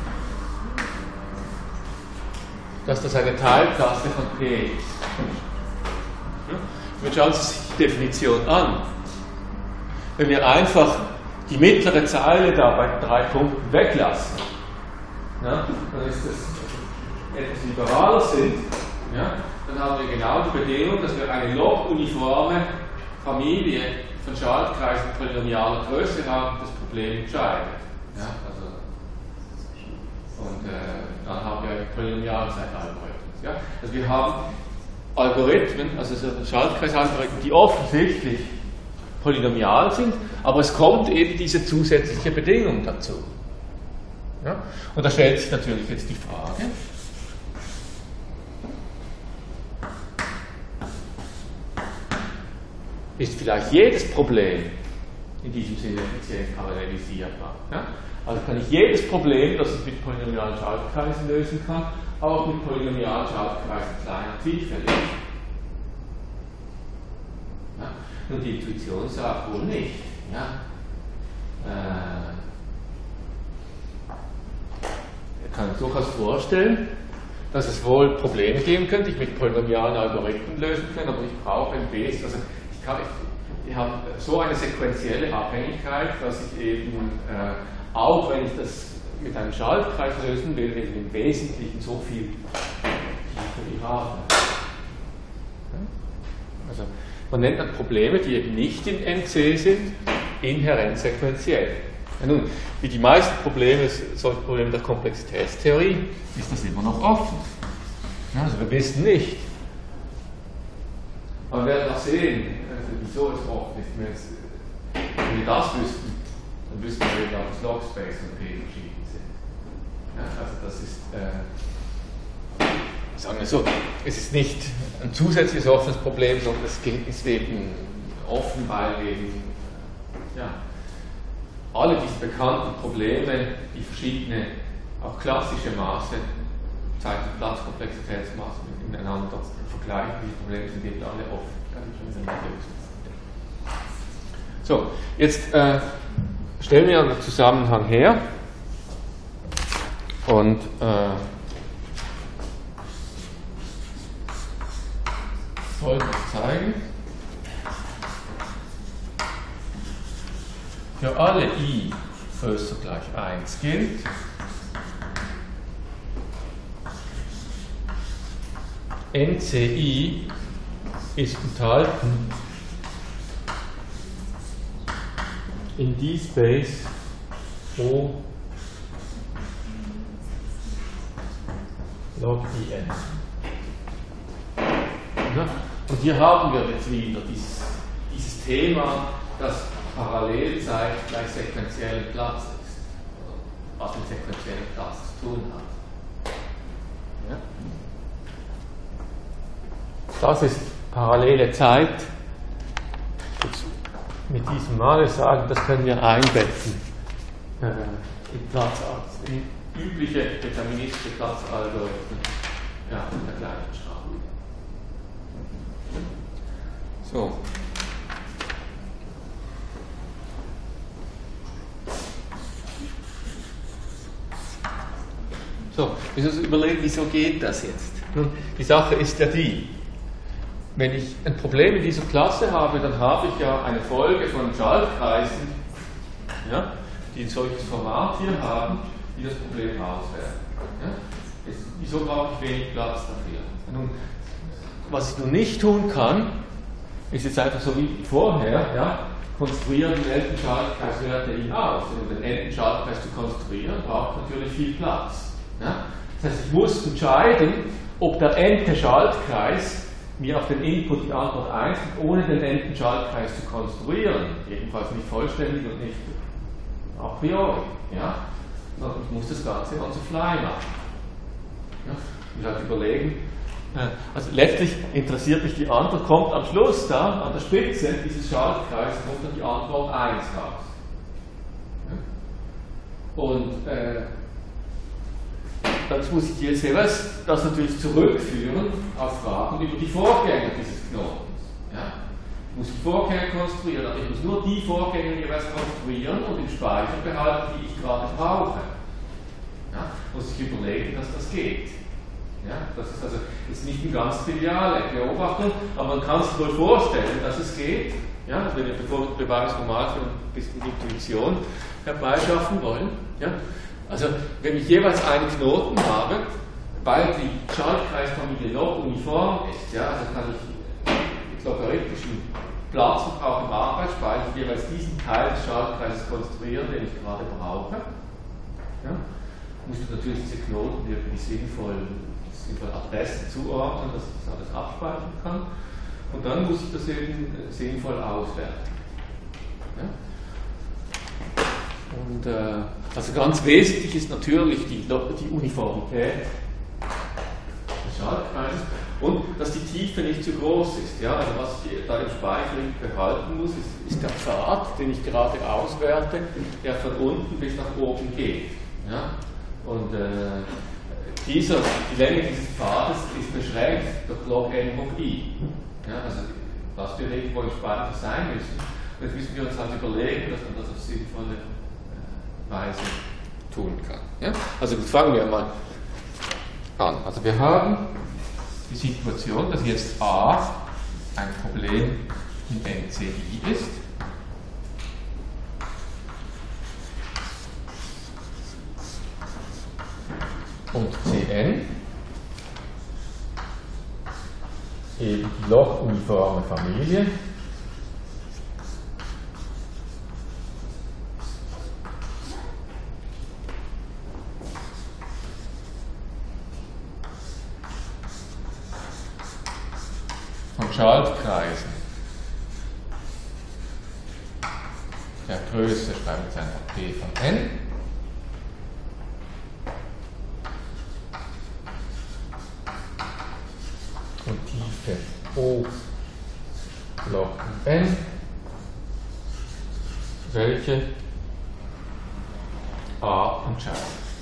dass das eine Teilklasse von P ist. Wir schauen uns die Definition an. Wenn wir einfach die mittlere Zeile da bei 3 Punkten weglassen, ja, dann ist das etwas liberaler sind, ja, dann haben wir genau die Bedingung, dass wir eine log-uniforme Familie von Schaltkreisen polynomialer Größe haben, das Problem entscheidet. Ja, also, und dann haben wir Polynomialzeitalgorithmen. Ja? Also wir haben Algorithmen, also so Schaltkreisalgorithmen, die offensichtlich polynomial sind, aber es kommt eben diese zusätzliche Bedingung dazu. Ja? Und da stellt sich natürlich jetzt die Frage, ist vielleicht jedes Problem in diesem Sinne effizient parallelisierbar. Ja? Also kann ich jedes Problem, das ich mit polynomialen Schaltkreisen lösen kann, auch mit polynomialen Schaltkreisen kleiner Tiefe lösen. Ja? Und die Intuition sagt wohl nicht. Ja? Ich kann mir durchaus vorstellen, dass es wohl Probleme geben könnte, die ich mit polynomialen Algorithmen lösen kann, aber ich brauche ein Base. Also ich habe so eine sequentielle Abhängigkeit, dass ich eben, auch wenn ich das mit einem Schaltkreis lösen will, eben im Wesentlichen so viel Tiefe habe. Also man nennt dann Probleme, die eben nicht in NC sind, inhärent sequenziell. Ja, nun, wie die meisten Probleme, solche Probleme der Komplexitätstheorie, ist das immer noch offen. Ja, also wir wissen nicht. Aber wir werden auch sehen, wieso es offen ist. Wenn wir das wüssten, dann wüssten wir, dass Logspace und P verschieden sind. Ja, also das ist, sagen wir so, es ist nicht ein zusätzliches offenes Problem, sondern es ist eben offen, weil eben alle diese bekannten Probleme, die verschiedene, auch klassische Maße, Zeit- und Platzkomplexitätsmaße miteinander vergleichen, diese Probleme sind eben alle offen. So, jetzt stellen wir einen Zusammenhang her und Folgendes zeigen. Für alle I größer gleich 1 gilt, NCI ist enthalten in D-Space O log IN. Ja? Und hier haben wir jetzt wieder dieses Thema, dass Parallelzeit gleich sequenziellen Platz ist, was mit sequenziellen Platz zu tun hat. Ja? Das ist parallele Zeit. Mit diesem Mal sagen, das können wir einbetten in übliche deterministische Platzalgorithmen der gleichen Strahlung. So. So, wir müssen uns überlegen, wieso geht das jetzt? Die Sache ist ja die, wenn ich ein Problem in dieser Klasse habe, dann habe ich ja eine Folge von Schaltkreisen, ja, die ein solches Format hier haben, die das Problem auswerten. Ja? Wieso brauche ich wenig Platz dafür? Nun, was ich nun nicht tun kann, ist jetzt einfach so wie vorher, ja, konstruieren den N-Schaltkreis, werte ihn aus. Um den N-Schaltkreis zu konstruieren, braucht natürlich viel Platz. Ja? Das heißt, ich muss entscheiden, ob der n-te Schaltkreis mir auf den Input die Antwort 1 gibt, ohne den n-ten Schaltkreis zu konstruieren. Jedenfalls nicht vollständig und nicht a priori. Ja? Sondern ich muss das Ganze on the fly machen. Ja? Ich muss halt überlegen, also letztlich interessiert mich die Antwort, kommt am Schluss da, an der Spitze dieses Schaltkreises, kommt dann die Antwort 1 raus. Ja? Und dann muss ich jetzt das natürlich zurückführen auf Fragen über die Vorgänge dieses Knotens. Ja? Ich muss die Vorgänge konstruieren, aber ich muss nur die Vorgänge jeweils konstruieren und im Speicher behalten, die ich gerade brauche. Ja? Muss ich überlegen, dass das geht. Ja? Das ist also jetzt nicht eine ganz triviale Beobachtung, aber man kann sich wohl vorstellen, dass es geht. Ja? Das will ich bevor wir Beweis normal für ein bisschen Intuition herbeischaffen wollen. Ja? Also, wenn ich jeweils einen Knoten habe, weil die Schaltkreisfamilie noch uniform ist, ja, also kann ich mit logarithmischen Platzverbrauch im Arbeitsspeicher jeweils diesen Teil des Schaltkreises konstruieren, den ich gerade brauche. Ja, muss ich natürlich diese Knoten irgendwie sinnvoll Adressen zuordnen, dass ich das alles abspeichern kann. Und dann muss ich das eben sinnvoll auswerten. Ja? Und also ganz wesentlich ist natürlich die Uniformität des Schaltkreises und dass die Tiefe nicht zu groß ist. Ja? Also was ich da im Speicher behalten muss, ist der Pfad, den ich gerade auswerte, der von unten bis nach oben geht. Ja? Und die Länge dieses Pfades ist beschränkt durch log n hoch i. Ja? Also was wir irgendwo im Speicher sein müssen. Und jetzt müssen wir uns halt überlegen, dass man das auf sinnvolle Weise tun kann. Ja? Also fangen wir mal an. Also wir haben die Situation, dass jetzt A ein Problem in NCI ist. Und Cn eben die log-uniforme Familie von Schaltkreisen der Größe, schreiben wir jetzt einfach P von n, und Tiefe O log n, welche A entscheidet.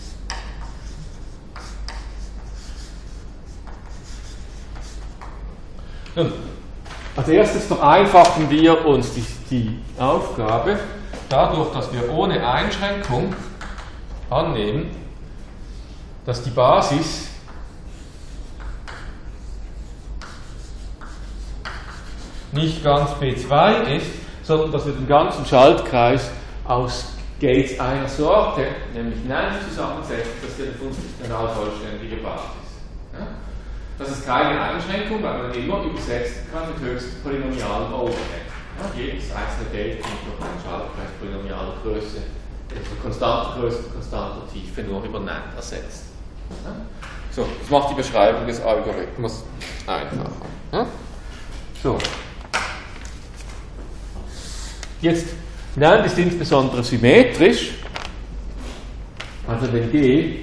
Nun, als erstes vereinfachen wir uns die Aufgabe dadurch, dass wir ohne Einschränkung annehmen, dass die Basis nicht ganz B2 ist, sondern dass wir den ganzen Schaltkreis aus Gates einer Sorte, nämlich NAND, zusammensetzen, dass wir eine genau vollständige Basis. Ja? Das ist keine Einschränkung, weil man immer übersetzen kann mit höchstem polynomialen Overhead. Ja? Jedes einzelne Gate kommt durch einen Schaltkreis polynomialer Größe also konstante Größe und konstante Tiefe nur über NAND ersetzt. Ja? So, das macht die Beschreibung des Algorithmus einfacher. Ja? So. Jetzt, NAND ist insbesondere symmetrisch, also wenn G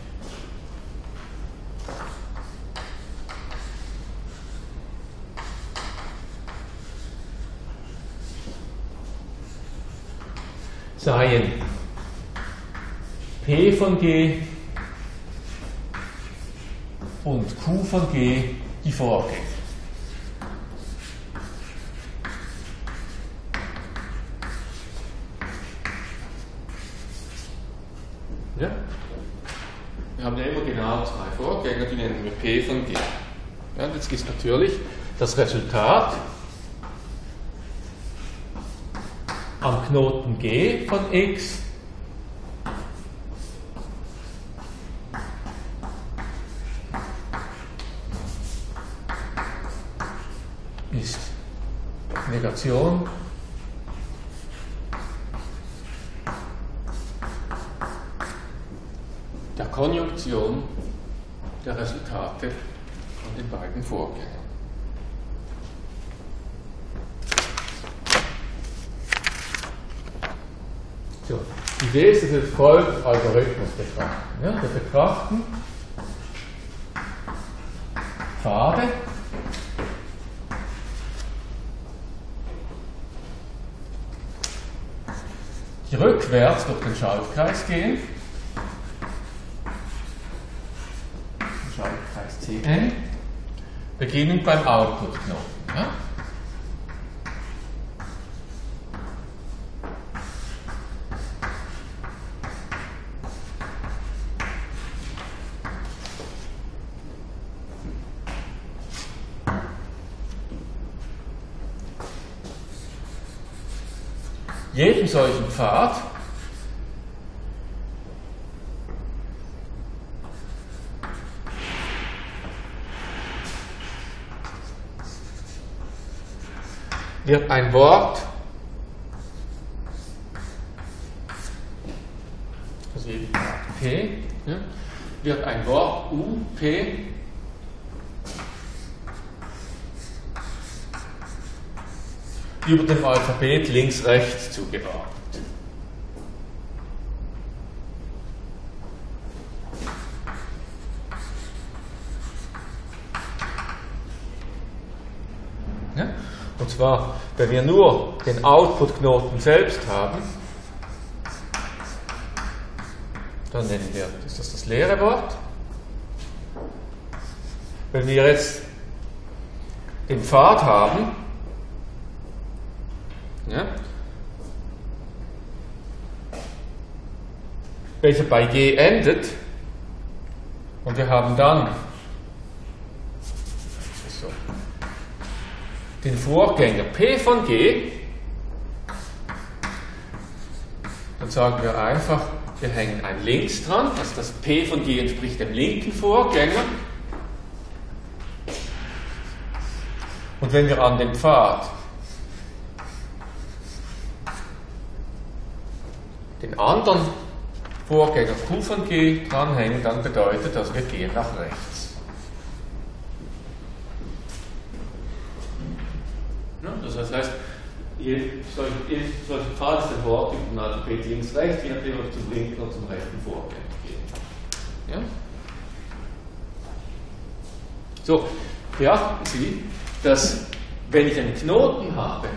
seien P von G und Q von G die Vorgänge. Ja? Wir haben ja immer genau zwei Vorgänger, die nennen wir P von G. Ja, und jetzt ist natürlich das Resultat am Knoten G von X ist Negation der Konjunktion der Resultate von den beiden Vorgängen. So, die Idee ist, dass wir folgenden Algorithmus betrachten. Ja, wir betrachten Pfade, die rückwärts durch den Schaltkreis gehen, den Schaltkreis Cn, beginnend beim Output-Knoten. Ja? Jeden solchen Pfad wird ein Wort, also jeden Pfad P, ja, wird ein Wort U, P über dem Alphabet links-rechts zugeordnet. Ja? Und zwar, wenn wir nur den Output-Knoten selbst haben, dann nennen wir das leere Wort. Wenn wir jetzt den Pfad haben, ja, welcher bei G endet, und wir haben dann so, den Vorgänger P von G, dann sagen wir einfach, wir hängen ein Links dran, also das P von G entspricht dem linken Vorgänger. Und wenn wir an den Pfad den anderen Vorgänger Q von G dranhängen, dann bedeutet das, wir gehen nach rechts. Ja, das heißt, solche Pfad ist ein Wort über den Alphabet links-rechts, je nachdem, ob wir zum linken oder zum rechten Vorgänger gehen. Ja? So, beachten Sie, dass wenn ich einen Knoten habe,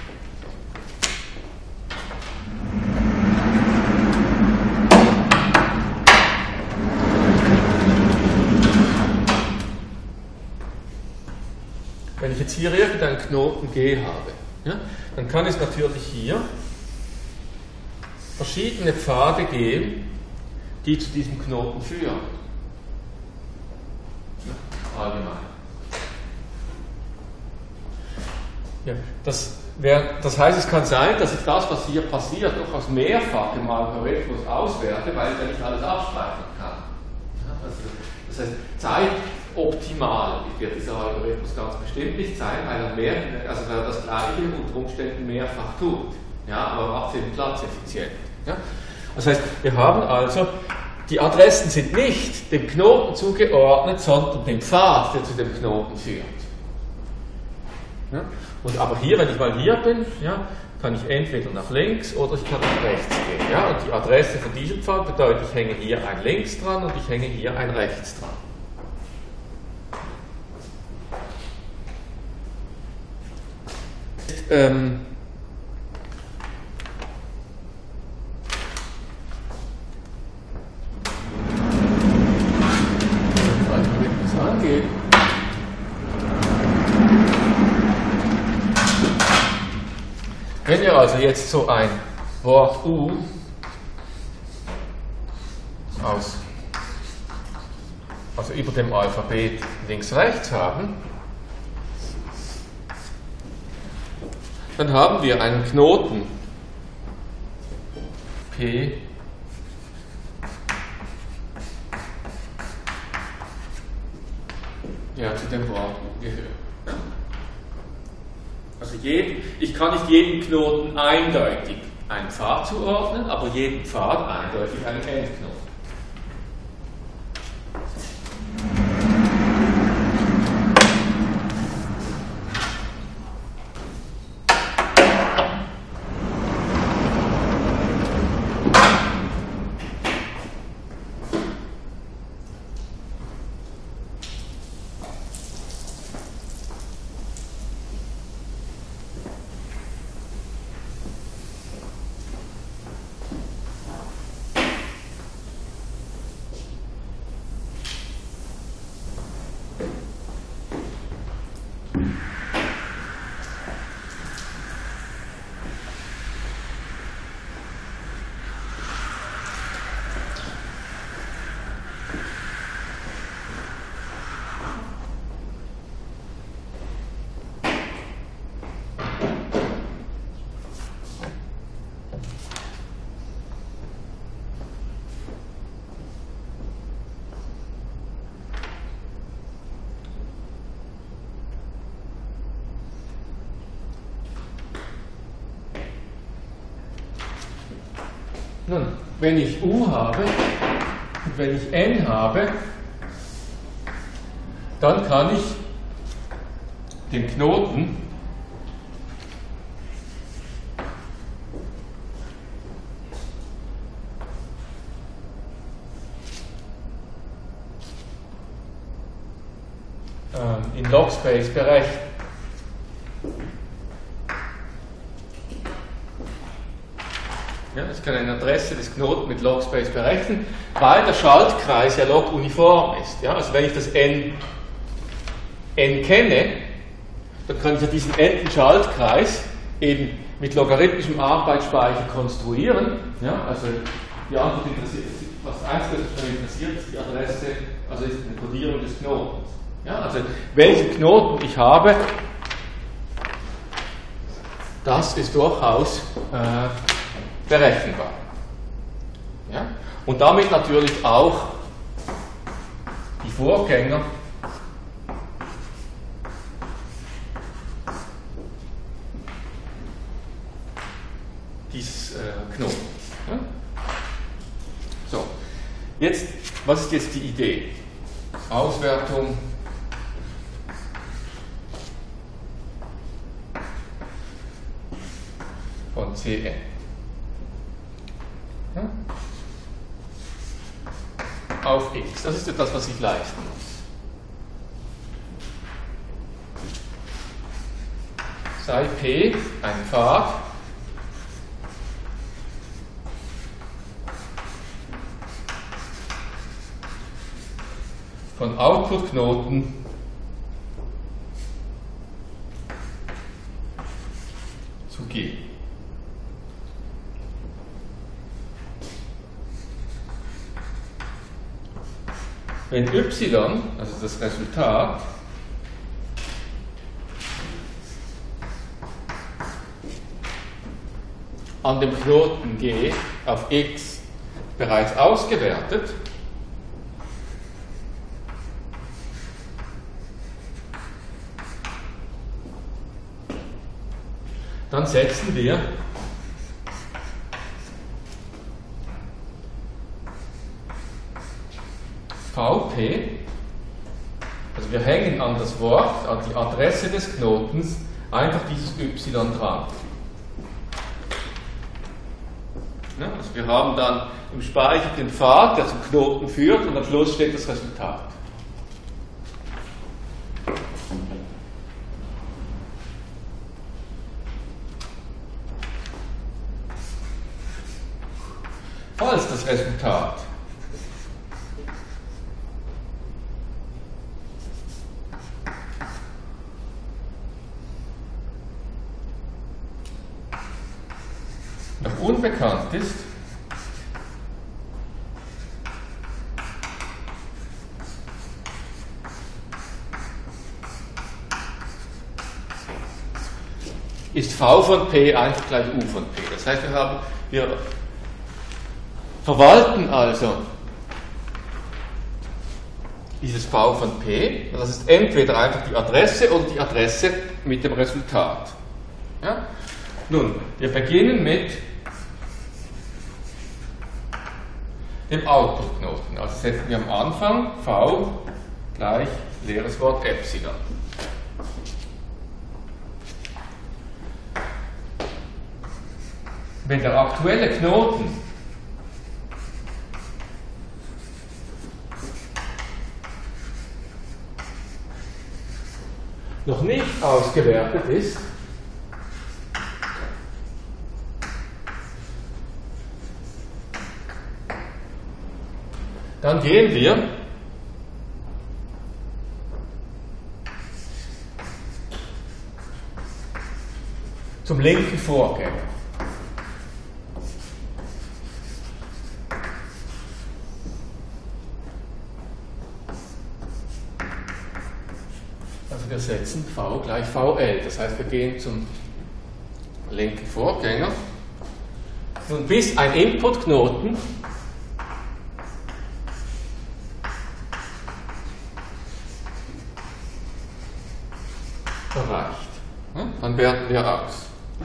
wenn ich jetzt hier irgendeinen Knoten G habe, ja, dann kann es natürlich hier verschiedene Pfade geben, die zu diesem Knoten führen. Ja, allgemein. Ja, das heißt, es kann sein, dass ich das, was hier passiert, durchaus mehrfach im Algorithmus auswerte, weil ich ja nicht alles abspeichern kann. Ja, das heißt, zeitoptimal wird dieser Algorithmus ganz bestimmt nicht sein, weil er das Gleiche unter Umständen mehrfach tut. Ja, aber macht es eben platzeffizient. Ja? Das heißt, wir haben also, die Adressen sind nicht dem Knoten zugeordnet, sondern dem Pfad, der zu dem Knoten führt. Ja? Und aber hier, wenn ich mal hier bin, ja, kann ich entweder nach links oder ich kann nach rechts gehen. Ja? Und die Adresse von diesem Pfad bedeutet, ich hänge hier ein links dran und ich hänge hier ein rechts dran. Wenn wir also jetzt so ein Wort U also über dem Alphabet links-rechts haben, dann haben wir einen Knoten P der zu dem Wort U gehört. Also ich kann nicht jedem Knoten eindeutig einen Pfad zuordnen, aber jedem Pfad eindeutig einen Endknoten. Nun, wenn ich U habe und wenn ich N habe, dann kann ich den Knoten in Logspace berechnen. Ja, ich kann eine Adresse des Knoten mit Logspace berechnen, weil der Schaltkreis ja log-uniform ist. Ja, also wenn ich das n kenne, dann kann ich ja diesen n-ten Schaltkreis eben mit logarithmischem Arbeitsspeicher konstruieren. Ja, also die Antwort interessiert, das Einzige, was mich interessiert, ist die Adresse, also ist eine Kodierung des Knotens. Ja, also welchen Knoten ich habe, das ist durchaus berechenbar. Ja? Und damit natürlich auch die Vorgänger dieses Knoten. Ja? So, jetzt, was ist jetzt die Idee? Auswertung von Cn. Auf x. Das ist etwas, was ich leisten muss. Sei P ein Pfad von Output-Knoten zu G. Wenn y, also das Resultat, an dem Knoten G auf x bereits ausgewertet, dann setzen wir Also wir hängen an das Wort, an die Adresse des Knotens, einfach dieses y dran. Ja, also wir haben dann im Speicher den Pfad, der zum Knoten führt, und am Schluss steht das Resultat. Falls das Resultat noch unbekannt ist, ist V von P einfach gleich U von P. Das heißt, wir verwalten also dieses V von P. Das ist entweder einfach die Adresse oder die Adresse mit dem Resultat. Ja? Nun, wir beginnen mit dem Output-Knoten. Also setzen wir am Anfang V gleich leeres Wort Epsilon. Wenn der aktuelle Knoten noch nicht ausgewertet ist, dann gehen wir zum linken Vorgänger. Also wir setzen V gleich VL, das heißt wir gehen zum linken Vorgänger. Nun, bis ein Inputknoten erreicht, dann werten wir aus.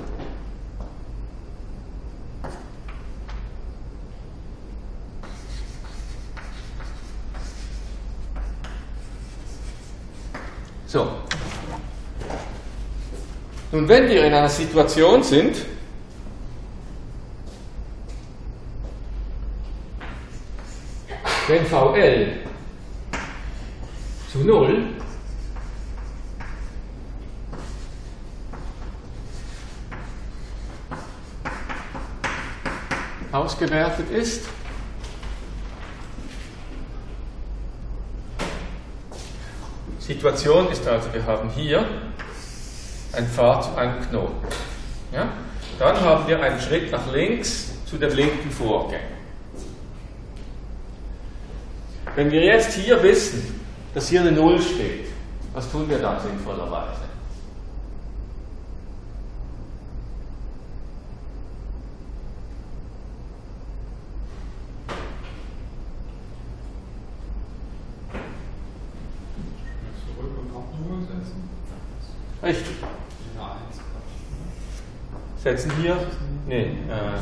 So. Nun, wenn wir in einer Situation sind, wenn VL zu 0 ausgewertet ist, Situation ist also, wir haben hier ein Pfad zu einem Knoten. Ja? Dann haben wir einen Schritt nach links zu dem linken Vorgänger. Wenn wir jetzt hier wissen, dass hier eine 0 steht, was tun wir dann sinnvollerweise? Richtig. Setzen hier, wir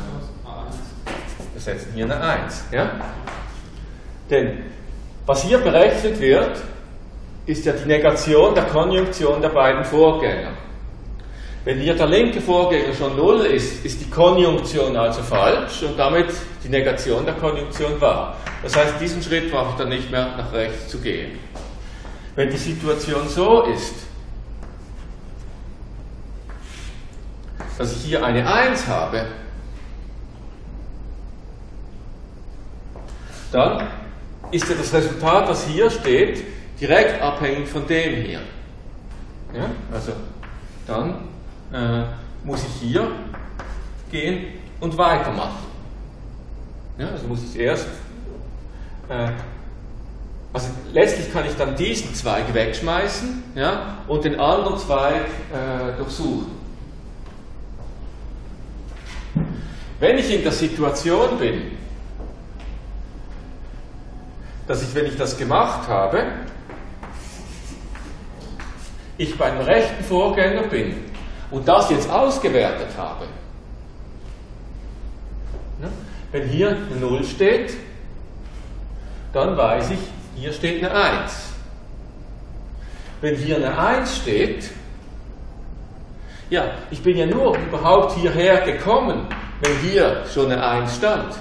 setzen hier eine 1. Ja? Denn was hier berechnet wird, ist ja die Negation der Konjunktion der beiden Vorgänger. Wenn hier der linke Vorgänger schon 0 ist, ist die Konjunktion also falsch und damit die Negation der Konjunktion wahr. Das heißt, diesen Schritt brauche ich dann nicht mehr nach rechts zu gehen. Wenn die Situation so ist, dass ich hier eine 1 habe, dann ist ja das Resultat, das hier steht, direkt abhängig von dem hier. Ja? Also dann muss ich hier gehen und weitermachen. Ja? Also muss ich erst, also letztlich kann ich dann diesen Zweig wegschmeißen, ja, und den anderen Zweig durchsuchen. Wenn ich in der Situation bin, dass ich, wenn ich das gemacht habe, ich beim rechten Vorgänger bin und das jetzt ausgewertet habe, ja, wenn hier eine 0 steht, dann weiß ich, hier steht eine 1. wenn hier eine 1 steht, ja, ich bin ja nur überhaupt hierher gekommen, wenn hier schon eine 1 stand.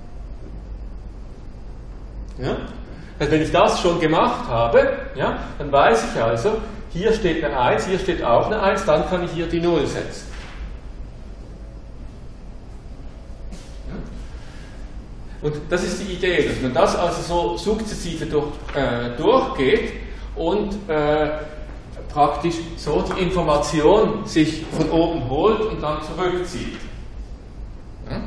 Ja? Also wenn ich das schon gemacht habe, ja, dann weiß ich also, hier steht eine 1, hier steht auch eine 1, dann kann ich hier die 0 setzen. Und das ist die Idee, dass man das also so sukzessive durchgeht und praktisch so die Information sich von oben holt und dann zurückzieht. Ja?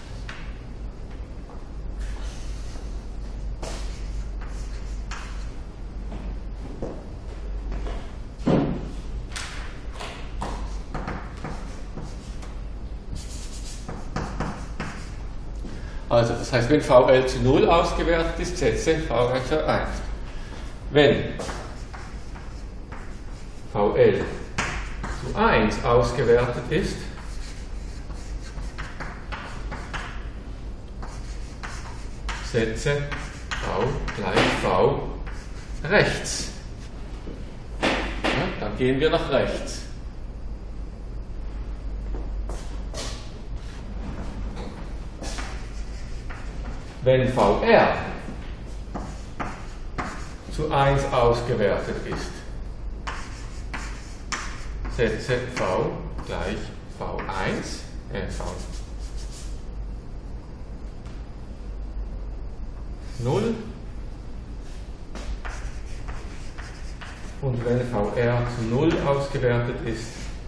Also, das heißt, wenn VL zu 0 ausgewertet ist, setze V gleich 1. Wenn VL zu 1 ausgewertet ist, setze V gleich V rechts. Ja, dann gehen wir nach rechts. Wenn VR zu 1 ausgewertet ist, setze V gleich V1, 0. Und wenn VR zu 0 ausgewertet ist,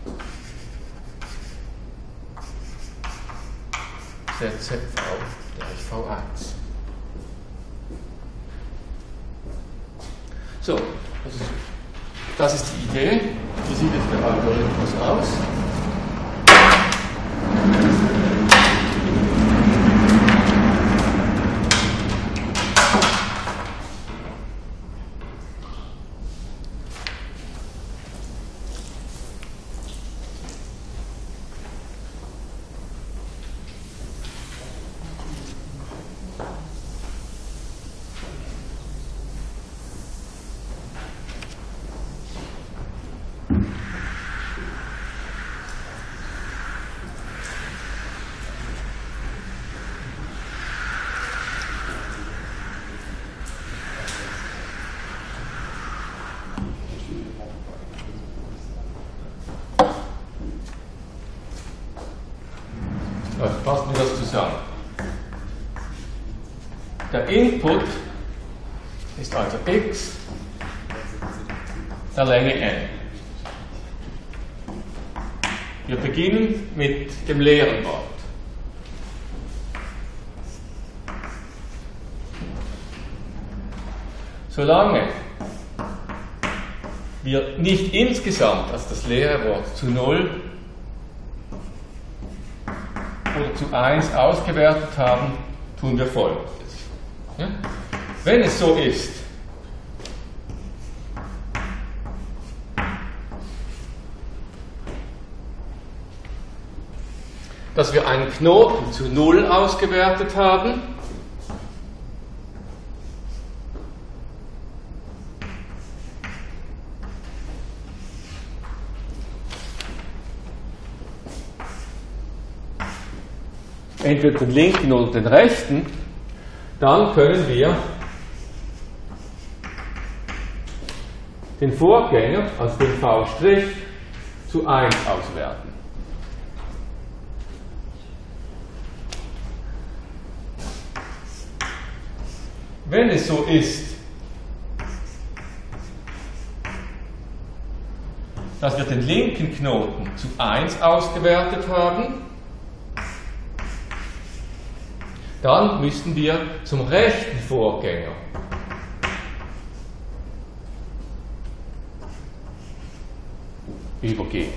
setze V gleich V1. So, das ist die Idee. Wie sieht jetzt der Algorithmus aus? Fassen wir das zusammen. Der Input ist also x der Länge n. Wir beginnen mit dem leeren Wort. Solange wir nicht insgesamt, also das leere Wort, zu 0 oder zu 1 ausgewertet haben, tun wir Folgendes. Ja? Wenn es so ist, dass wir einen Knoten zu 0 ausgewertet haben, entweder den linken oder den rechten, dann können wir den Vorgänger, also den V' zu 1 auswerten. Wenn es so ist, dass wir den linken Knoten zu 1 ausgewertet haben, dann müssen wir zum rechten Vorgänger übergehen.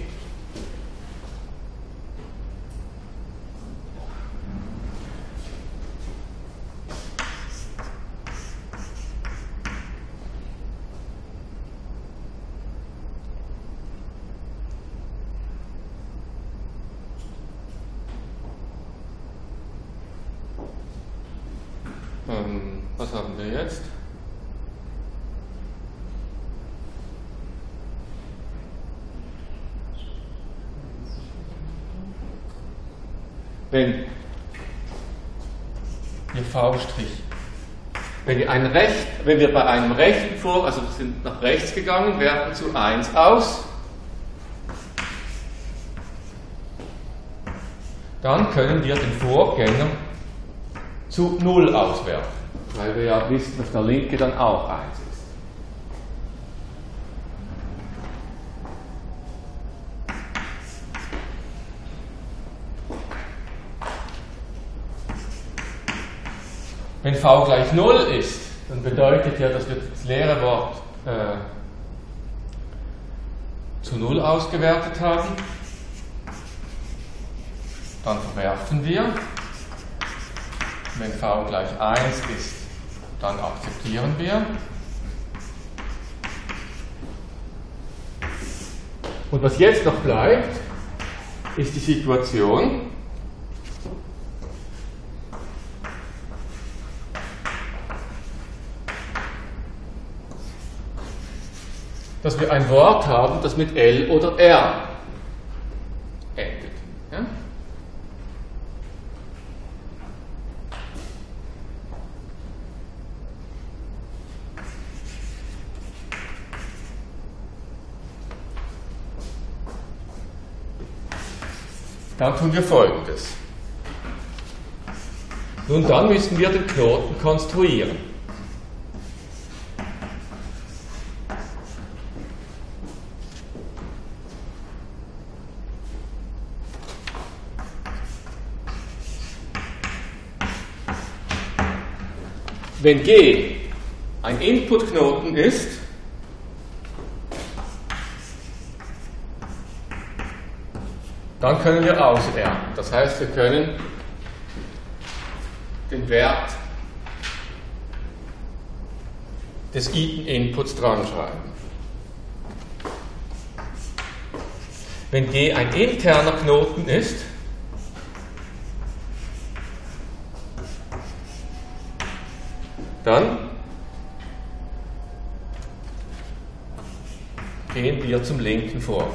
Was haben wir jetzt? wenn hier V', wenn wir bei einem rechten Vorgang, also wir sind nach rechts gegangen, werten zu 1 aus, dann können wir den Vorgänger zu 0 auswerten, weil wir ja wissen, dass der linke dann auch 1 ist. Wenn V gleich 0 ist, dann bedeutet ja, dass wir das leere Wort zu 0 ausgewertet haben. Dann verwerfen wir. Wenn V gleich 1 ist, dann akzeptieren wir. Und was jetzt noch bleibt, ist die Situation, dass wir ein Wort haben, das mit L oder R endet. Ja? Dann tun wir Folgendes. Nun, dann müssen wir den Knoten konstruieren. Wenn G ein Inputknoten ist, dann können wir auswerten. Das heißt, wir können den Wert des Inputs dran schreiben. Wenn G ein interner Knoten ist, dann gehen wir zum linken Vorgang.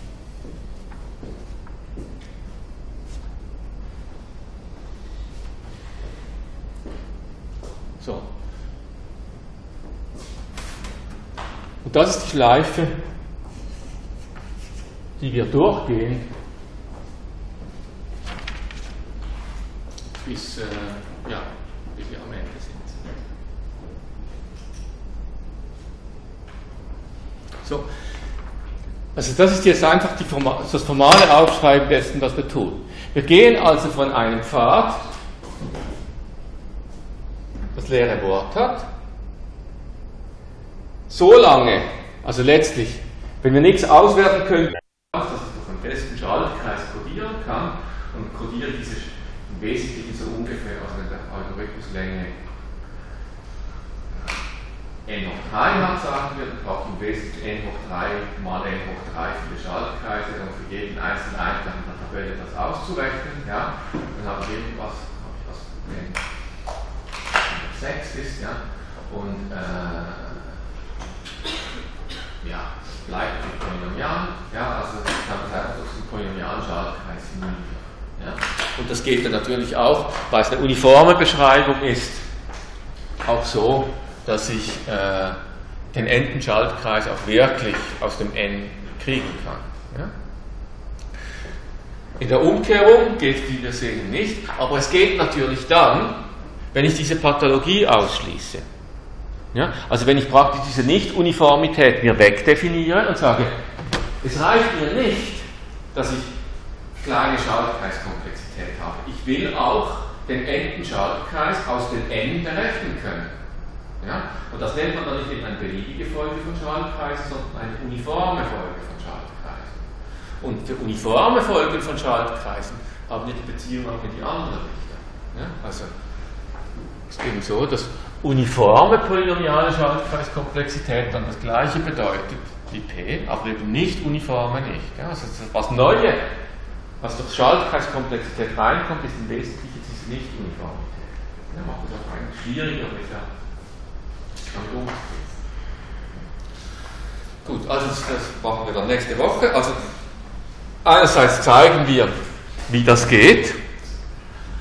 So. Und das ist die Schleife, die wir durchgehen, bis wir am Ende sind. So. Also das ist jetzt einfach das formale Aufschreiben dessen, was wir tun. Wir gehen also von einem Pfad, das leere Wort hat, so lange, also letztlich, wenn wir nichts auswerten können, dass ich durch einen festen Schaltkreis codieren kann und codiere diese im Wesentlichen so ungefähr aus einer Algorithmuslänge n hoch 3 hat, sagen wir, dann braucht im Wesentlichen n hoch 3 mal n hoch 3 viele Schaltkreise, um für jeden einzelnen Eintrag in der Tabelle das auszurechnen. Ja. Dann habe ich irgendwas, was n 6 ist, ja. Und ja, es bleibt ein Polynomial, ja, also ich kann das einfach durch den polynomialen Schaltkreis simulieren. Ja. Und das geht dann natürlich auch, weil es eine uniforme Beschreibung ist, auch so, dass ich den n-Schaltkreis auch wirklich aus dem n kriegen kann. Ja? In der Umkehrung geht, wie wir sehen, nicht, aber es geht natürlich dann, wenn ich diese Pathologie ausschließe. Ja? Also wenn ich praktisch diese Nicht-Uniformität mir wegdefiniere und sage, es reicht mir nicht, dass ich kleine Schaltkreiskomplexität habe. Ich will auch den n-Schaltkreis aus dem n berechnen können. Ja? Und das nennt man dann nicht eine beliebige Folge von Schaltkreisen, sondern eine uniforme Folge von Schaltkreisen. Und für uniforme Folgen von Schaltkreisen haben wir die Beziehung auch in die andere Richtung. Ja? Also es ist eben so, dass uniforme polynomiale Schaltkreiskomplexität dann das gleiche bedeutet wie P, aber eben nicht uniforme nicht. Ja? Also was Neue, was durch Schaltkreiskomplexität reinkommt, ist im Wesentlichen diese Nicht-Uniformität. Ja, macht es auch eigentlich schwieriger mit der Gut, also das machen wir dann nächste Woche. Also einerseits zeigen wir, wie das geht,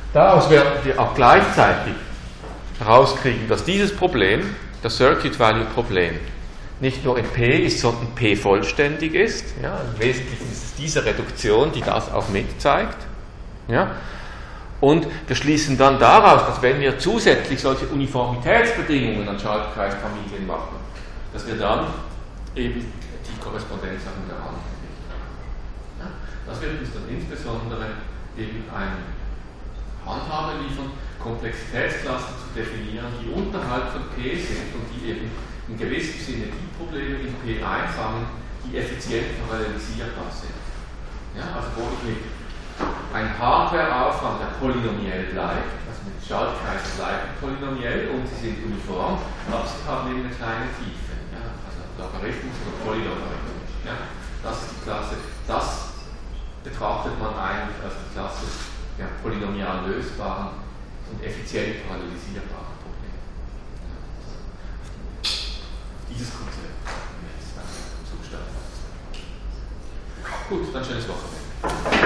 Daraus werden wir auch gleichzeitig herauskriegen, dass dieses Problem, das Circuit Value Problem, nicht nur in P ist, sondern P vollständig ist. Ja, im Wesentlichen ist es diese Reduktion, die das auch mitzeigt. Ja. Und wir schließen dann daraus, dass wenn wir zusätzlich solche Uniformitätsbedingungen an Schaltkreisfamilien machen, dass wir dann eben die Korrespondenz auch in der Hand haben. Ja. Das wird uns dann insbesondere eben eine Handhabe liefern, Komplexitätsklassen zu definieren, die unterhalb von P sind und die eben in gewissem Sinne die Probleme in P einfangen, die effizient parallelisierbar sind. Ja, also wo ich mit einem Hardwareaufwand, der polynomiell bleibt, also mit Schaltkreisen bleiben polynomiell und sie sind uniform, aber sie haben eben eine kleine Tiefe. Ja, also Logarithmus oder Polylogarithmus. Ja, das ist die Klasse, das betrachtet man eigentlich als die Klasse der polynomial lösbaren und effizient parallelisierbaren Probleme. Dieses Konzept jetzt dann zum Start. Gut, dann schönes Wochenende.